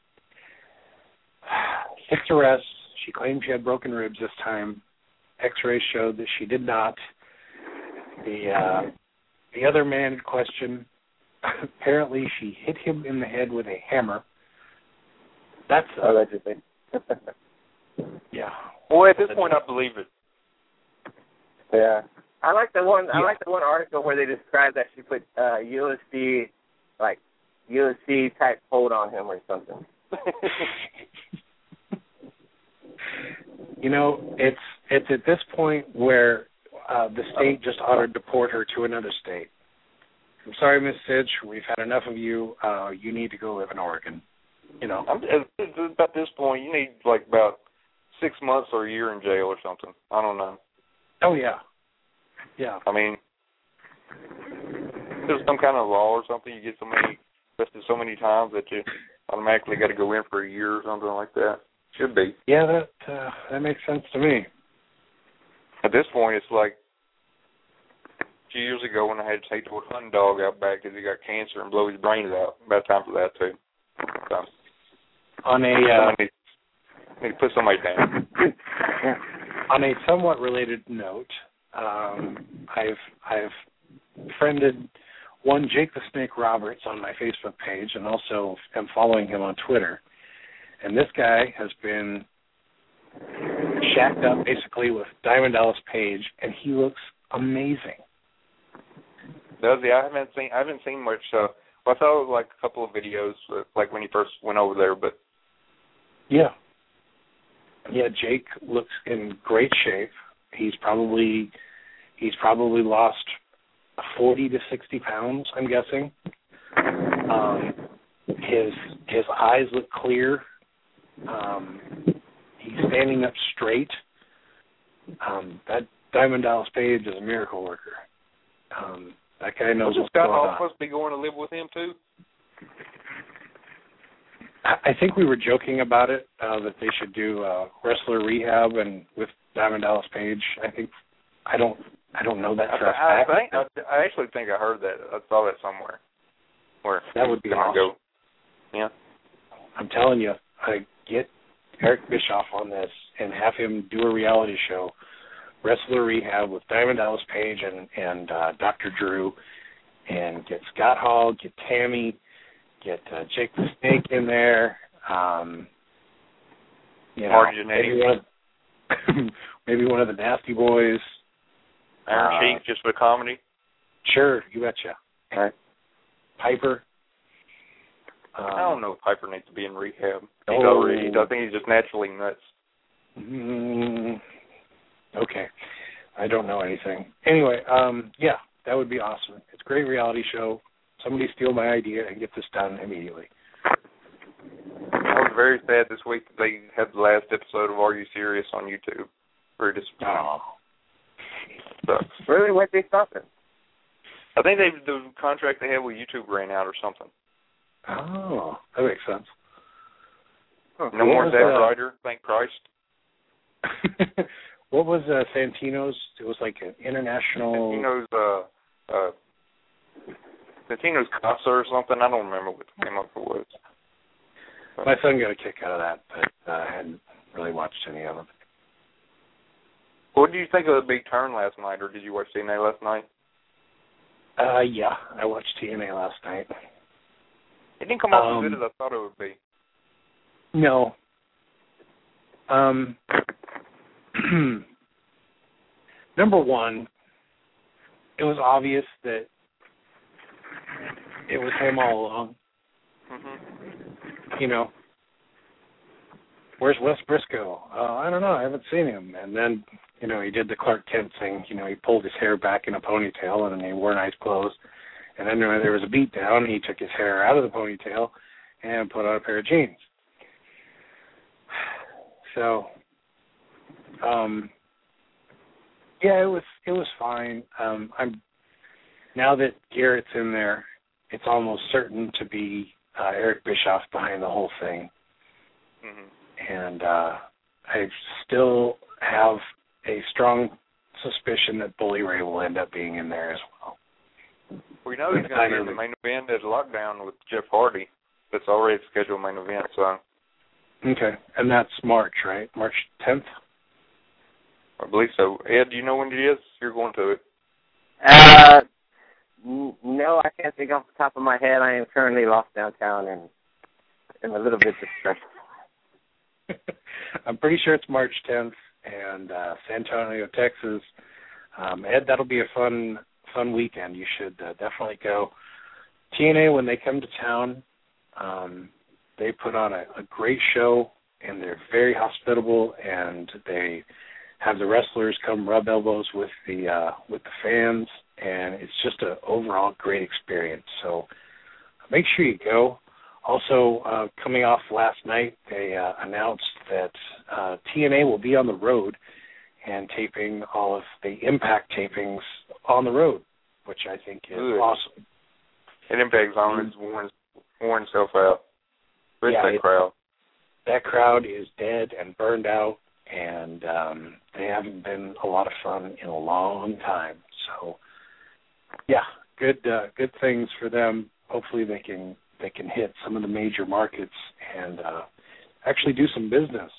[SPEAKER 10] six arrests. She claimed she had broken ribs this time. X-rays showed that she did not. The uh, the other man in question, apparently she hit him in the head with a hammer. That's uh,
[SPEAKER 9] allegedly.
[SPEAKER 10] yeah.
[SPEAKER 8] Boy, at this point, I believe it.
[SPEAKER 9] Yeah, I like the one.
[SPEAKER 10] Yeah.
[SPEAKER 9] I like the one article where they described that she put uh, U F C, like U F C type hold on him or something.
[SPEAKER 10] You know, it's it's at this point where uh, the state just ought to deport her to another state. I'm sorry, Miss Sitch, we've had enough of you. Uh, you need to go live in Oregon. You know,
[SPEAKER 8] I'm, at this point, you need like about six months or a year in jail or something. I don't know.
[SPEAKER 10] Oh yeah, yeah.
[SPEAKER 8] I mean, there's some kind of law or something. You get so many arrested so many times that you automatically got to go in for a year or something like that. Should be.
[SPEAKER 10] Yeah, that uh, that makes sense to me.
[SPEAKER 8] At this point, it's like a few years ago when I had to take the hunting dog out back because he got cancer and blow his brains out. About time for that too. So,
[SPEAKER 10] on a uh,
[SPEAKER 8] need, need to put somebody down.
[SPEAKER 10] On a somewhat related note, um, I've I've befriended one Jake the Snake Roberts on my Facebook page, and also am following him on Twitter. And this guy has been shacked up basically with Diamond Dallas Page, and he looks amazing.
[SPEAKER 8] Does he? I haven't seen. I haven't seen much. Uh, well, I saw like a couple of videos, uh, like when he first went over there. But
[SPEAKER 10] yeah, yeah, Jake looks in great shape. He's probably he's probably lost forty to sixty pounds, I'm guessing. Um, his his eyes look clear. Um, he's standing up straight. Um, that Diamond Dallas Page is a miracle worker. Um, that guy knows what's
[SPEAKER 8] Scott
[SPEAKER 10] going
[SPEAKER 8] Hall
[SPEAKER 10] on.
[SPEAKER 8] supposed to be going to live with him too?
[SPEAKER 10] I think we were joking about it, uh, that they should do uh, wrestler rehab and with Diamond Dallas Page. I think I don't I don't know that for a
[SPEAKER 8] I, I,
[SPEAKER 10] fact.
[SPEAKER 8] think, I, I actually think I heard that. I saw that somewhere. Where
[SPEAKER 10] That would be awesome.
[SPEAKER 8] Go. Yeah.
[SPEAKER 10] I'm telling you, I get Eric Bischoff on this and have him do a reality show, Wrestler Rehab with Diamond Dallas Page and, and uh, Doctor Drew, and get Scott Hall, get Tammy, get uh, Jake the Snake in there. Um, you know,
[SPEAKER 8] Marty Jannetty.
[SPEAKER 10] maybe one, of, maybe one of the Nasty Boys.
[SPEAKER 8] Iron
[SPEAKER 10] uh,
[SPEAKER 8] Sheik just for comedy.
[SPEAKER 10] Sure, you betcha.
[SPEAKER 8] All right.
[SPEAKER 10] Piper. Um,
[SPEAKER 8] I don't know if Piper needs to be in rehab. He's
[SPEAKER 10] Oh.
[SPEAKER 8] already. I think he's just naturally nuts.
[SPEAKER 10] Mm, okay. I don't know anything. Anyway, um, yeah, that would be awesome. It's a great reality show. Somebody steal my idea and get this done immediately.
[SPEAKER 8] I was very sad this week that they had the last episode of Are You Serious on YouTube. Very disappointing.
[SPEAKER 10] Oh.
[SPEAKER 8] Sucks.
[SPEAKER 9] Really, what they stopping?
[SPEAKER 8] I think they the contract they had with YouTube ran out or something.
[SPEAKER 10] Oh, that makes sense. Huh.
[SPEAKER 8] No more Zack Ryder, thank Christ.
[SPEAKER 10] What was uh, Santino's? It was like an international...
[SPEAKER 8] Santino's, uh, uh, Santino's Casa or something. I don't remember what the name of it was. But
[SPEAKER 10] my son got a kick out of that, but uh, I hadn't really watched any of them.
[SPEAKER 8] What did you think of the big turn last night, or did you watch T N A last night?
[SPEAKER 10] Uh, yeah, I watched T N A last night.
[SPEAKER 8] It didn't come off
[SPEAKER 10] um,
[SPEAKER 8] as good as I thought it would be.
[SPEAKER 10] No. Um... Number one, it was obvious that it was him all along.
[SPEAKER 8] Mm-hmm.
[SPEAKER 10] You know, where's Wes Briscoe? Uh, I don't know. I haven't seen him. And then, you know, he did the Clark Kent thing. You know, he pulled his hair back in a ponytail, and then he wore nice clothes. And then when there was a beat down, he took his hair out of the ponytail and put on a pair of jeans. So... Um, yeah, it was it was fine. Um, I'm now that Garrett's in there, it's almost certain to be uh, Eric Bischoff behind the whole thing,
[SPEAKER 8] mm-hmm.
[SPEAKER 10] and uh, I still have a strong suspicion that Bully Ray will end up being in there as well.
[SPEAKER 8] We know he's going to be in the main event at Lockdown with Jeff Hardy. That's already a scheduled main event. So
[SPEAKER 10] okay, and that's March, right? March tenth.
[SPEAKER 8] I believe so. Ed, do you know when it is? You're going to it.
[SPEAKER 9] Uh, n- no, I can't think off the top of my head. I am currently lost downtown and I'm a little bit distressed.
[SPEAKER 10] I'm pretty sure it's March tenth, and uh, San Antonio, Texas. Um, Ed, that'll be a fun, fun weekend. You should uh, definitely go. T N A, when they come to town, um, they put on a, a great show, and they're very hospitable, and they have the wrestlers come rub elbows with the uh, with the fans, and it's just an overall great experience. So make sure you go. Also, uh, coming off last night, they uh, announced that uh, T N A will be on the road and taping all of the Impact tapings on the road, which I think is
[SPEAKER 8] Good.
[SPEAKER 10] awesome.
[SPEAKER 8] And Impact Zone is worn, worn itself out. With
[SPEAKER 10] yeah,
[SPEAKER 8] that
[SPEAKER 10] it,
[SPEAKER 8] crowd.
[SPEAKER 10] That crowd is dead and burned out. And um, they haven't been a lot of fun in a long time. So, yeah, good uh, good things for them. Hopefully, they can they can hit some of the major markets and uh, actually do some business.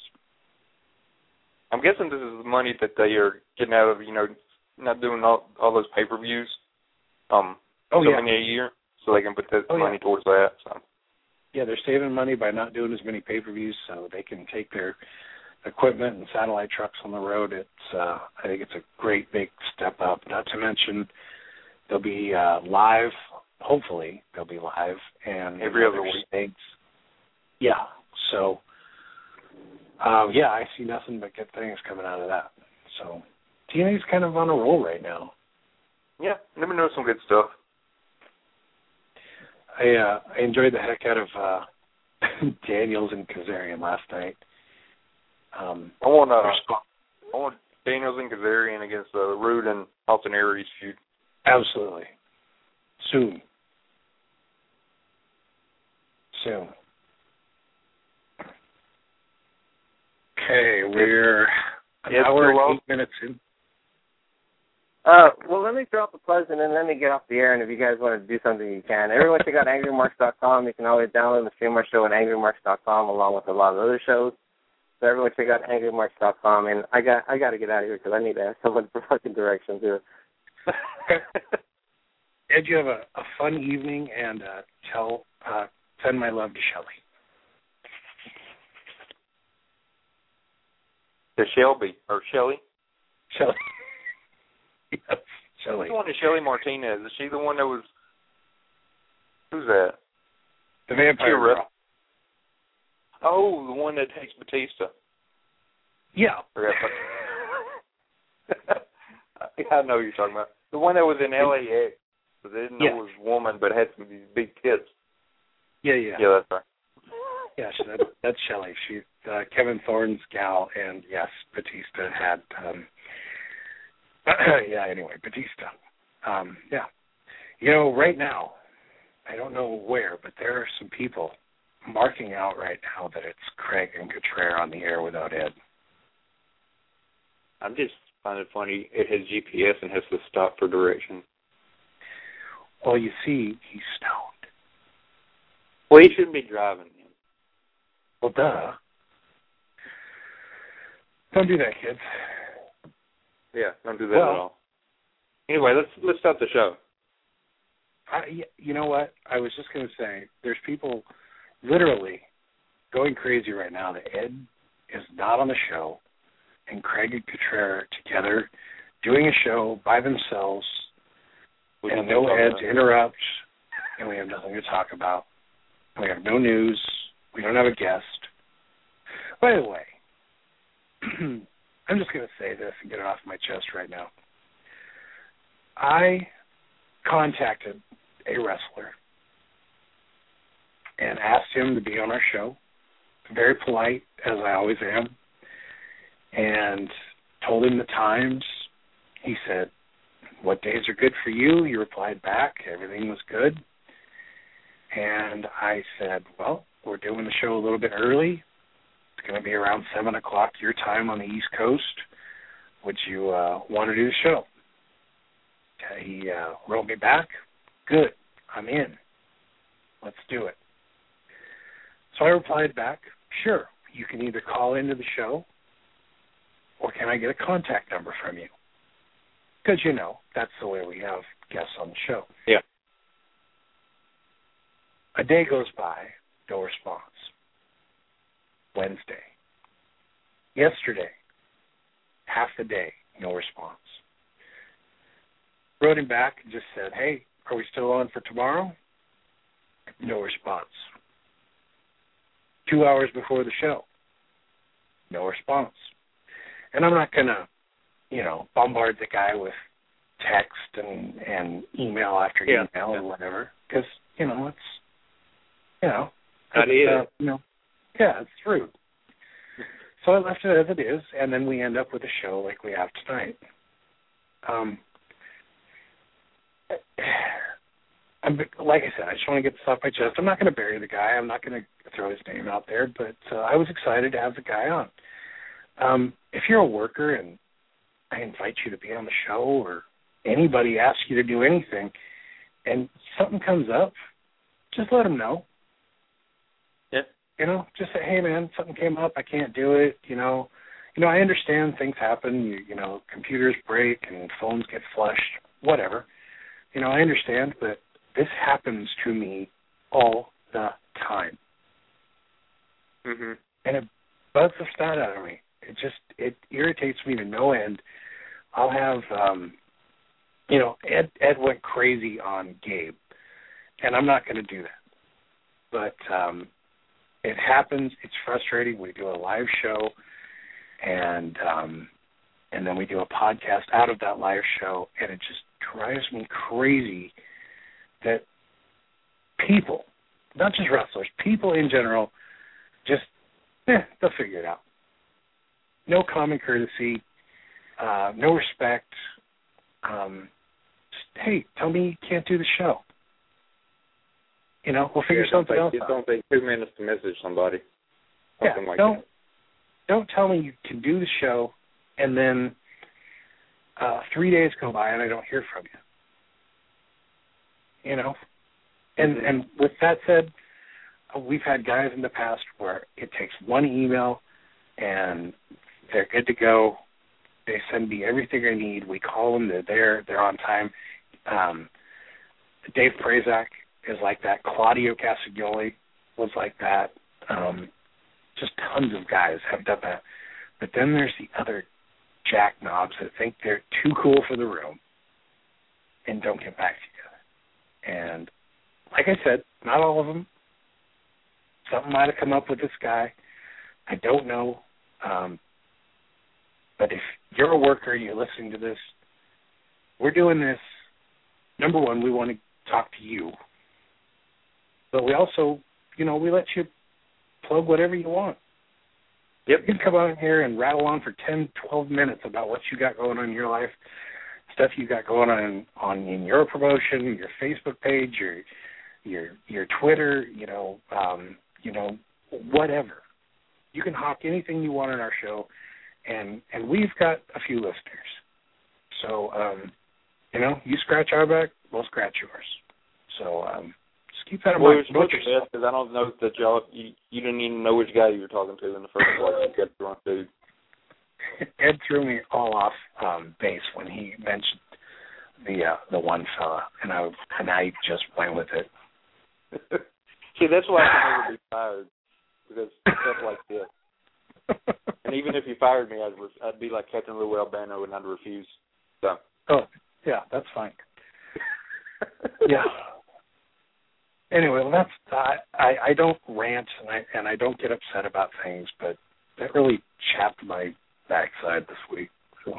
[SPEAKER 8] I'm guessing this is the money that they are getting out of, you know, not doing all all those pay per views. Um,
[SPEAKER 10] oh
[SPEAKER 8] so
[SPEAKER 10] yeah,
[SPEAKER 8] many a year, so they can put that
[SPEAKER 10] oh,
[SPEAKER 8] money
[SPEAKER 10] yeah.
[SPEAKER 8] towards that. So.
[SPEAKER 10] Yeah, they're saving money by not doing as many pay per views, so they can take their equipment and satellite trucks on the road. It's uh, I think it's a great big step up. Not to mention they'll be uh, live. Hopefully they'll be live and
[SPEAKER 8] every other week.
[SPEAKER 10] States. Yeah. So um, yeah, I see nothing but good things coming out of that. So T N A's kind of on a roll right now.
[SPEAKER 8] Yeah, never know some good stuff.
[SPEAKER 10] I uh, I enjoyed the heck out of uh, Daniels and Kazarian last night. Um,
[SPEAKER 8] I want uh, I want Daniels and Kazarian against uh, Rude and Austin Aries feud.
[SPEAKER 10] Absolutely. Soon. Soon. Okay, we're an
[SPEAKER 8] yeah,
[SPEAKER 10] hour and
[SPEAKER 8] well.
[SPEAKER 10] eight minutes in.
[SPEAKER 9] Uh, well, let me drop the plugs and then let me get off the air, and if you guys want to do something, you can. Everyone check out angry marks dot com. You can always download and stream our show at angry marks dot com along with a lot of other shows. So everyone check out angry marks dot com, and I got I got to get out of here because I need to have someone for fucking directions here.
[SPEAKER 10] Ed, you have a, a fun evening, and uh, tell uh, send my love to Shelly.
[SPEAKER 8] To Shelby or Shelly.
[SPEAKER 10] Shelly. Yes, Shelly.
[SPEAKER 8] Which one is Shelly Martinez? Is she the one that was? Who's that?
[SPEAKER 10] The vampire girl.
[SPEAKER 8] Oh, the one that takes Batista.
[SPEAKER 10] Yeah.
[SPEAKER 8] I know who you're talking about. The one that was in L A X. But they didn't know
[SPEAKER 10] yeah.
[SPEAKER 8] it was a woman, but had some these big tits.
[SPEAKER 10] Yeah, yeah.
[SPEAKER 8] Yeah, that's right.
[SPEAKER 10] Yeah, so that, that's Shelly. She's uh, Kevin Thorne's gal, and yes, Batista had. Um, yeah. Anyway, Batista. Um, yeah. You know, right now, I don't know where, but there are some people marking out right now that it's Craig and Cottrell on the air without Ed.
[SPEAKER 8] I'm just finding it funny. It has G P S and has to stop for direction.
[SPEAKER 10] Well, you see, he's stoned.
[SPEAKER 8] Well, he shouldn't be driving him.
[SPEAKER 10] Well, duh. Don't do that, kids.
[SPEAKER 8] Yeah, don't do that
[SPEAKER 10] well,
[SPEAKER 8] at all. Anyway, let's let's start the show.
[SPEAKER 10] I, you know what? I was just going to say, there's people literally going crazy right now that Ed is not on the show and Craig and Cottrell are together doing a show by themselves we and no Ed to interrupt, and we have nothing to talk about. We have no news. We don't have a guest. By the way, I'm just going to say this and get it off my chest right now. I contacted a wrestler and asked him to be on our show, very polite, as I always am, and told him the times. He said, what days are good for you? He replied back, everything was good. And I said, well, we're doing the show a little bit early. It's going to be around seven o'clock your time on the East Coast. Would you uh, want to do the show? Okay, he uh, wrote me back. Good, I'm in. Let's do it. So I replied back, sure, you can either call into the show or can I get a contact number from you? Because, you know, that's the way we have guests on the show.
[SPEAKER 8] Yeah.
[SPEAKER 10] A day goes by, no response. Wednesday. Yesterday, half the day, no response. Wrote him back and just said, hey, are we still on for tomorrow? No response. Two hours before the show, no response. And I'm not going to, you know, bombard the guy with text and, and email after
[SPEAKER 8] yeah.
[SPEAKER 10] email
[SPEAKER 8] yeah.
[SPEAKER 10] or whatever, because, you know, it's, you know,
[SPEAKER 8] Not
[SPEAKER 10] it's,
[SPEAKER 8] either.
[SPEAKER 10] uh, you know, yeah, it's rude. So I left it as it is, and then we end up with a show like we have tonight. Um, I'm, like I said, I just want to get this off my chest. I'm not going to bury the guy. I'm not going to throw his name out there, but uh, I was excited to have the guy on. Um, if you're a worker and I invite you to be on the show or anybody asks you to do anything and something comes up, just let them know.
[SPEAKER 8] Yeah.
[SPEAKER 10] You know, just say, hey, man, something came up. I can't do it. You know, you know, I understand things happen. You, you know, computers break and phones get flushed, whatever. You know, I understand, but this happens to me all the time.
[SPEAKER 8] Mm-hmm.
[SPEAKER 10] And it bugs the snot out of me. It just, it irritates me to no end. I'll have, um, you know, Ed, Ed went crazy on Gabe, and I'm not going to do that. But um, it happens. It's frustrating. We do a live show, and um, and then we do a podcast out of that live show, and it just drives me crazy that people, not just wrestlers, people in general, just, eh, they'll figure it out. No common courtesy, uh, no respect. Um, just, hey, tell me you can't do the show. You know, we'll figure
[SPEAKER 8] yeah,
[SPEAKER 10] something
[SPEAKER 8] take,
[SPEAKER 10] else
[SPEAKER 8] it
[SPEAKER 10] out.
[SPEAKER 8] Don't take two minutes to message somebody. Something
[SPEAKER 10] yeah,
[SPEAKER 8] like
[SPEAKER 10] don't,
[SPEAKER 8] that.
[SPEAKER 10] Don't tell me you can do the show and then uh, three days go by and I don't hear from you. You know? And mm-hmm. and with that said, uh, we've had guys in the past where it takes one email and they're good to go. They send me everything I need. We call them. They're there. They're on time. Um, Dave Prazak is like that. Claudio Castagnoli was like that. Um, just tons of guys have done that. But then there's the other jackknobs that think they're too cool for the room and don't get back together. And like I said, not all of them. Something might have come up with this guy. I don't know. Um, but if you're a worker and you're listening to this, we're doing this. Number one, we want to talk to you. But we also, you know, we let you plug whatever you want.
[SPEAKER 8] Yep.
[SPEAKER 10] You can come on here and rattle on for ten, twelve minutes about what you got going on in your life. stuff you got going on on in your promotion, your Facebook page, your your your Twitter, you know, um, you know, whatever. You can hawk anything you want on our show, and and we've got a few listeners. So, um, you know, you scratch our back, we'll scratch yours. So um, just keep that in
[SPEAKER 8] well,
[SPEAKER 10] mind.
[SPEAKER 8] Well, it was best because I don't know that y'all, you, you didn't even know which guy you were talking to in the first place. You got the wrong dude.
[SPEAKER 10] Ed threw me all off um, base when he mentioned the uh, the one fella, and I and I just went with it.
[SPEAKER 8] See, that's why I can never be fired, because stuff like this. And even if you fired me, I'd re- I'd be like Captain Lou Albano, and I'd refuse. So.
[SPEAKER 10] Oh, yeah, that's fine. Yeah. Anyway, well, that's I, I I don't rant and I and I don't get upset about things, but that really chapped my backside this week. So.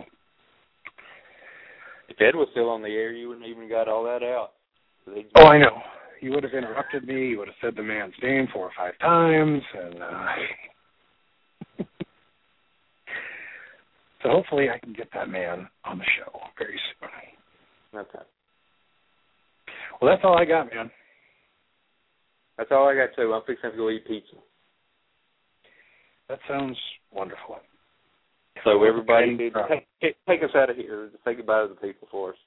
[SPEAKER 8] If Ed was still on the air, you wouldn't even got all that out.
[SPEAKER 10] Oh, I know. You would have interrupted me. You would have said the man's name four or five times, and uh, so hopefully I can get that man on the show very soon.
[SPEAKER 8] Okay.
[SPEAKER 10] Well, that's all I got, man.
[SPEAKER 8] That's all I got too. I'm fixing to go eat pizza.
[SPEAKER 10] That sounds wonderful.
[SPEAKER 8] So everybody, did, take, take us out of here. Say goodbye to the people for us.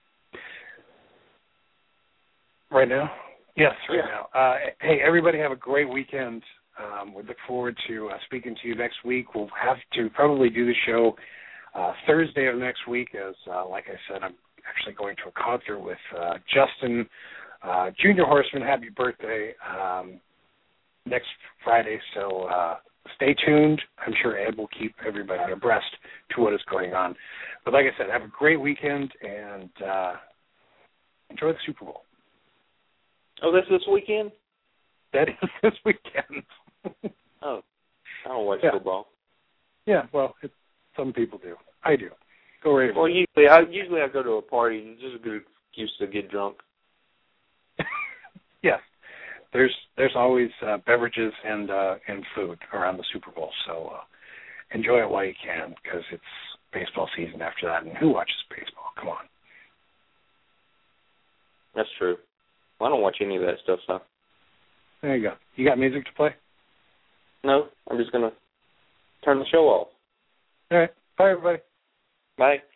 [SPEAKER 10] Right now? Yes, right
[SPEAKER 8] yeah.
[SPEAKER 10] now. Uh, hey, everybody have a great weekend. Um, we look forward to uh, speaking to you next week. We'll have to probably do the show uh, Thursday of next week as, uh, like I said, I'm actually going to a concert with uh, Justin, uh, Junior Horseman. Happy birthday um, next Friday, so uh, stay tuned. I'm sure Ed will keep everybody abreast to what is going on. But like I said, have a great weekend and uh, enjoy the Super Bowl.
[SPEAKER 8] Oh, that's this weekend?
[SPEAKER 10] That is this weekend.
[SPEAKER 8] Oh, I don't watch
[SPEAKER 10] yeah.
[SPEAKER 8] football.
[SPEAKER 10] Yeah, well, it, some people do. I do. Go Ravens.
[SPEAKER 8] Well, usually I usually I go to a party. It's just a good excuse to get drunk.
[SPEAKER 10] Yes, there's there's always uh, beverages and uh, and food around the Super Bowl. So uh, enjoy it while you can, because it's baseball season after that. And who watches baseball? Come on.
[SPEAKER 8] That's true. Well, I don't watch any of that stuff, so.
[SPEAKER 10] There you go. You got music to play?
[SPEAKER 8] No, I'm just going to turn the show off.
[SPEAKER 10] All right. Bye, everybody.
[SPEAKER 8] Bye.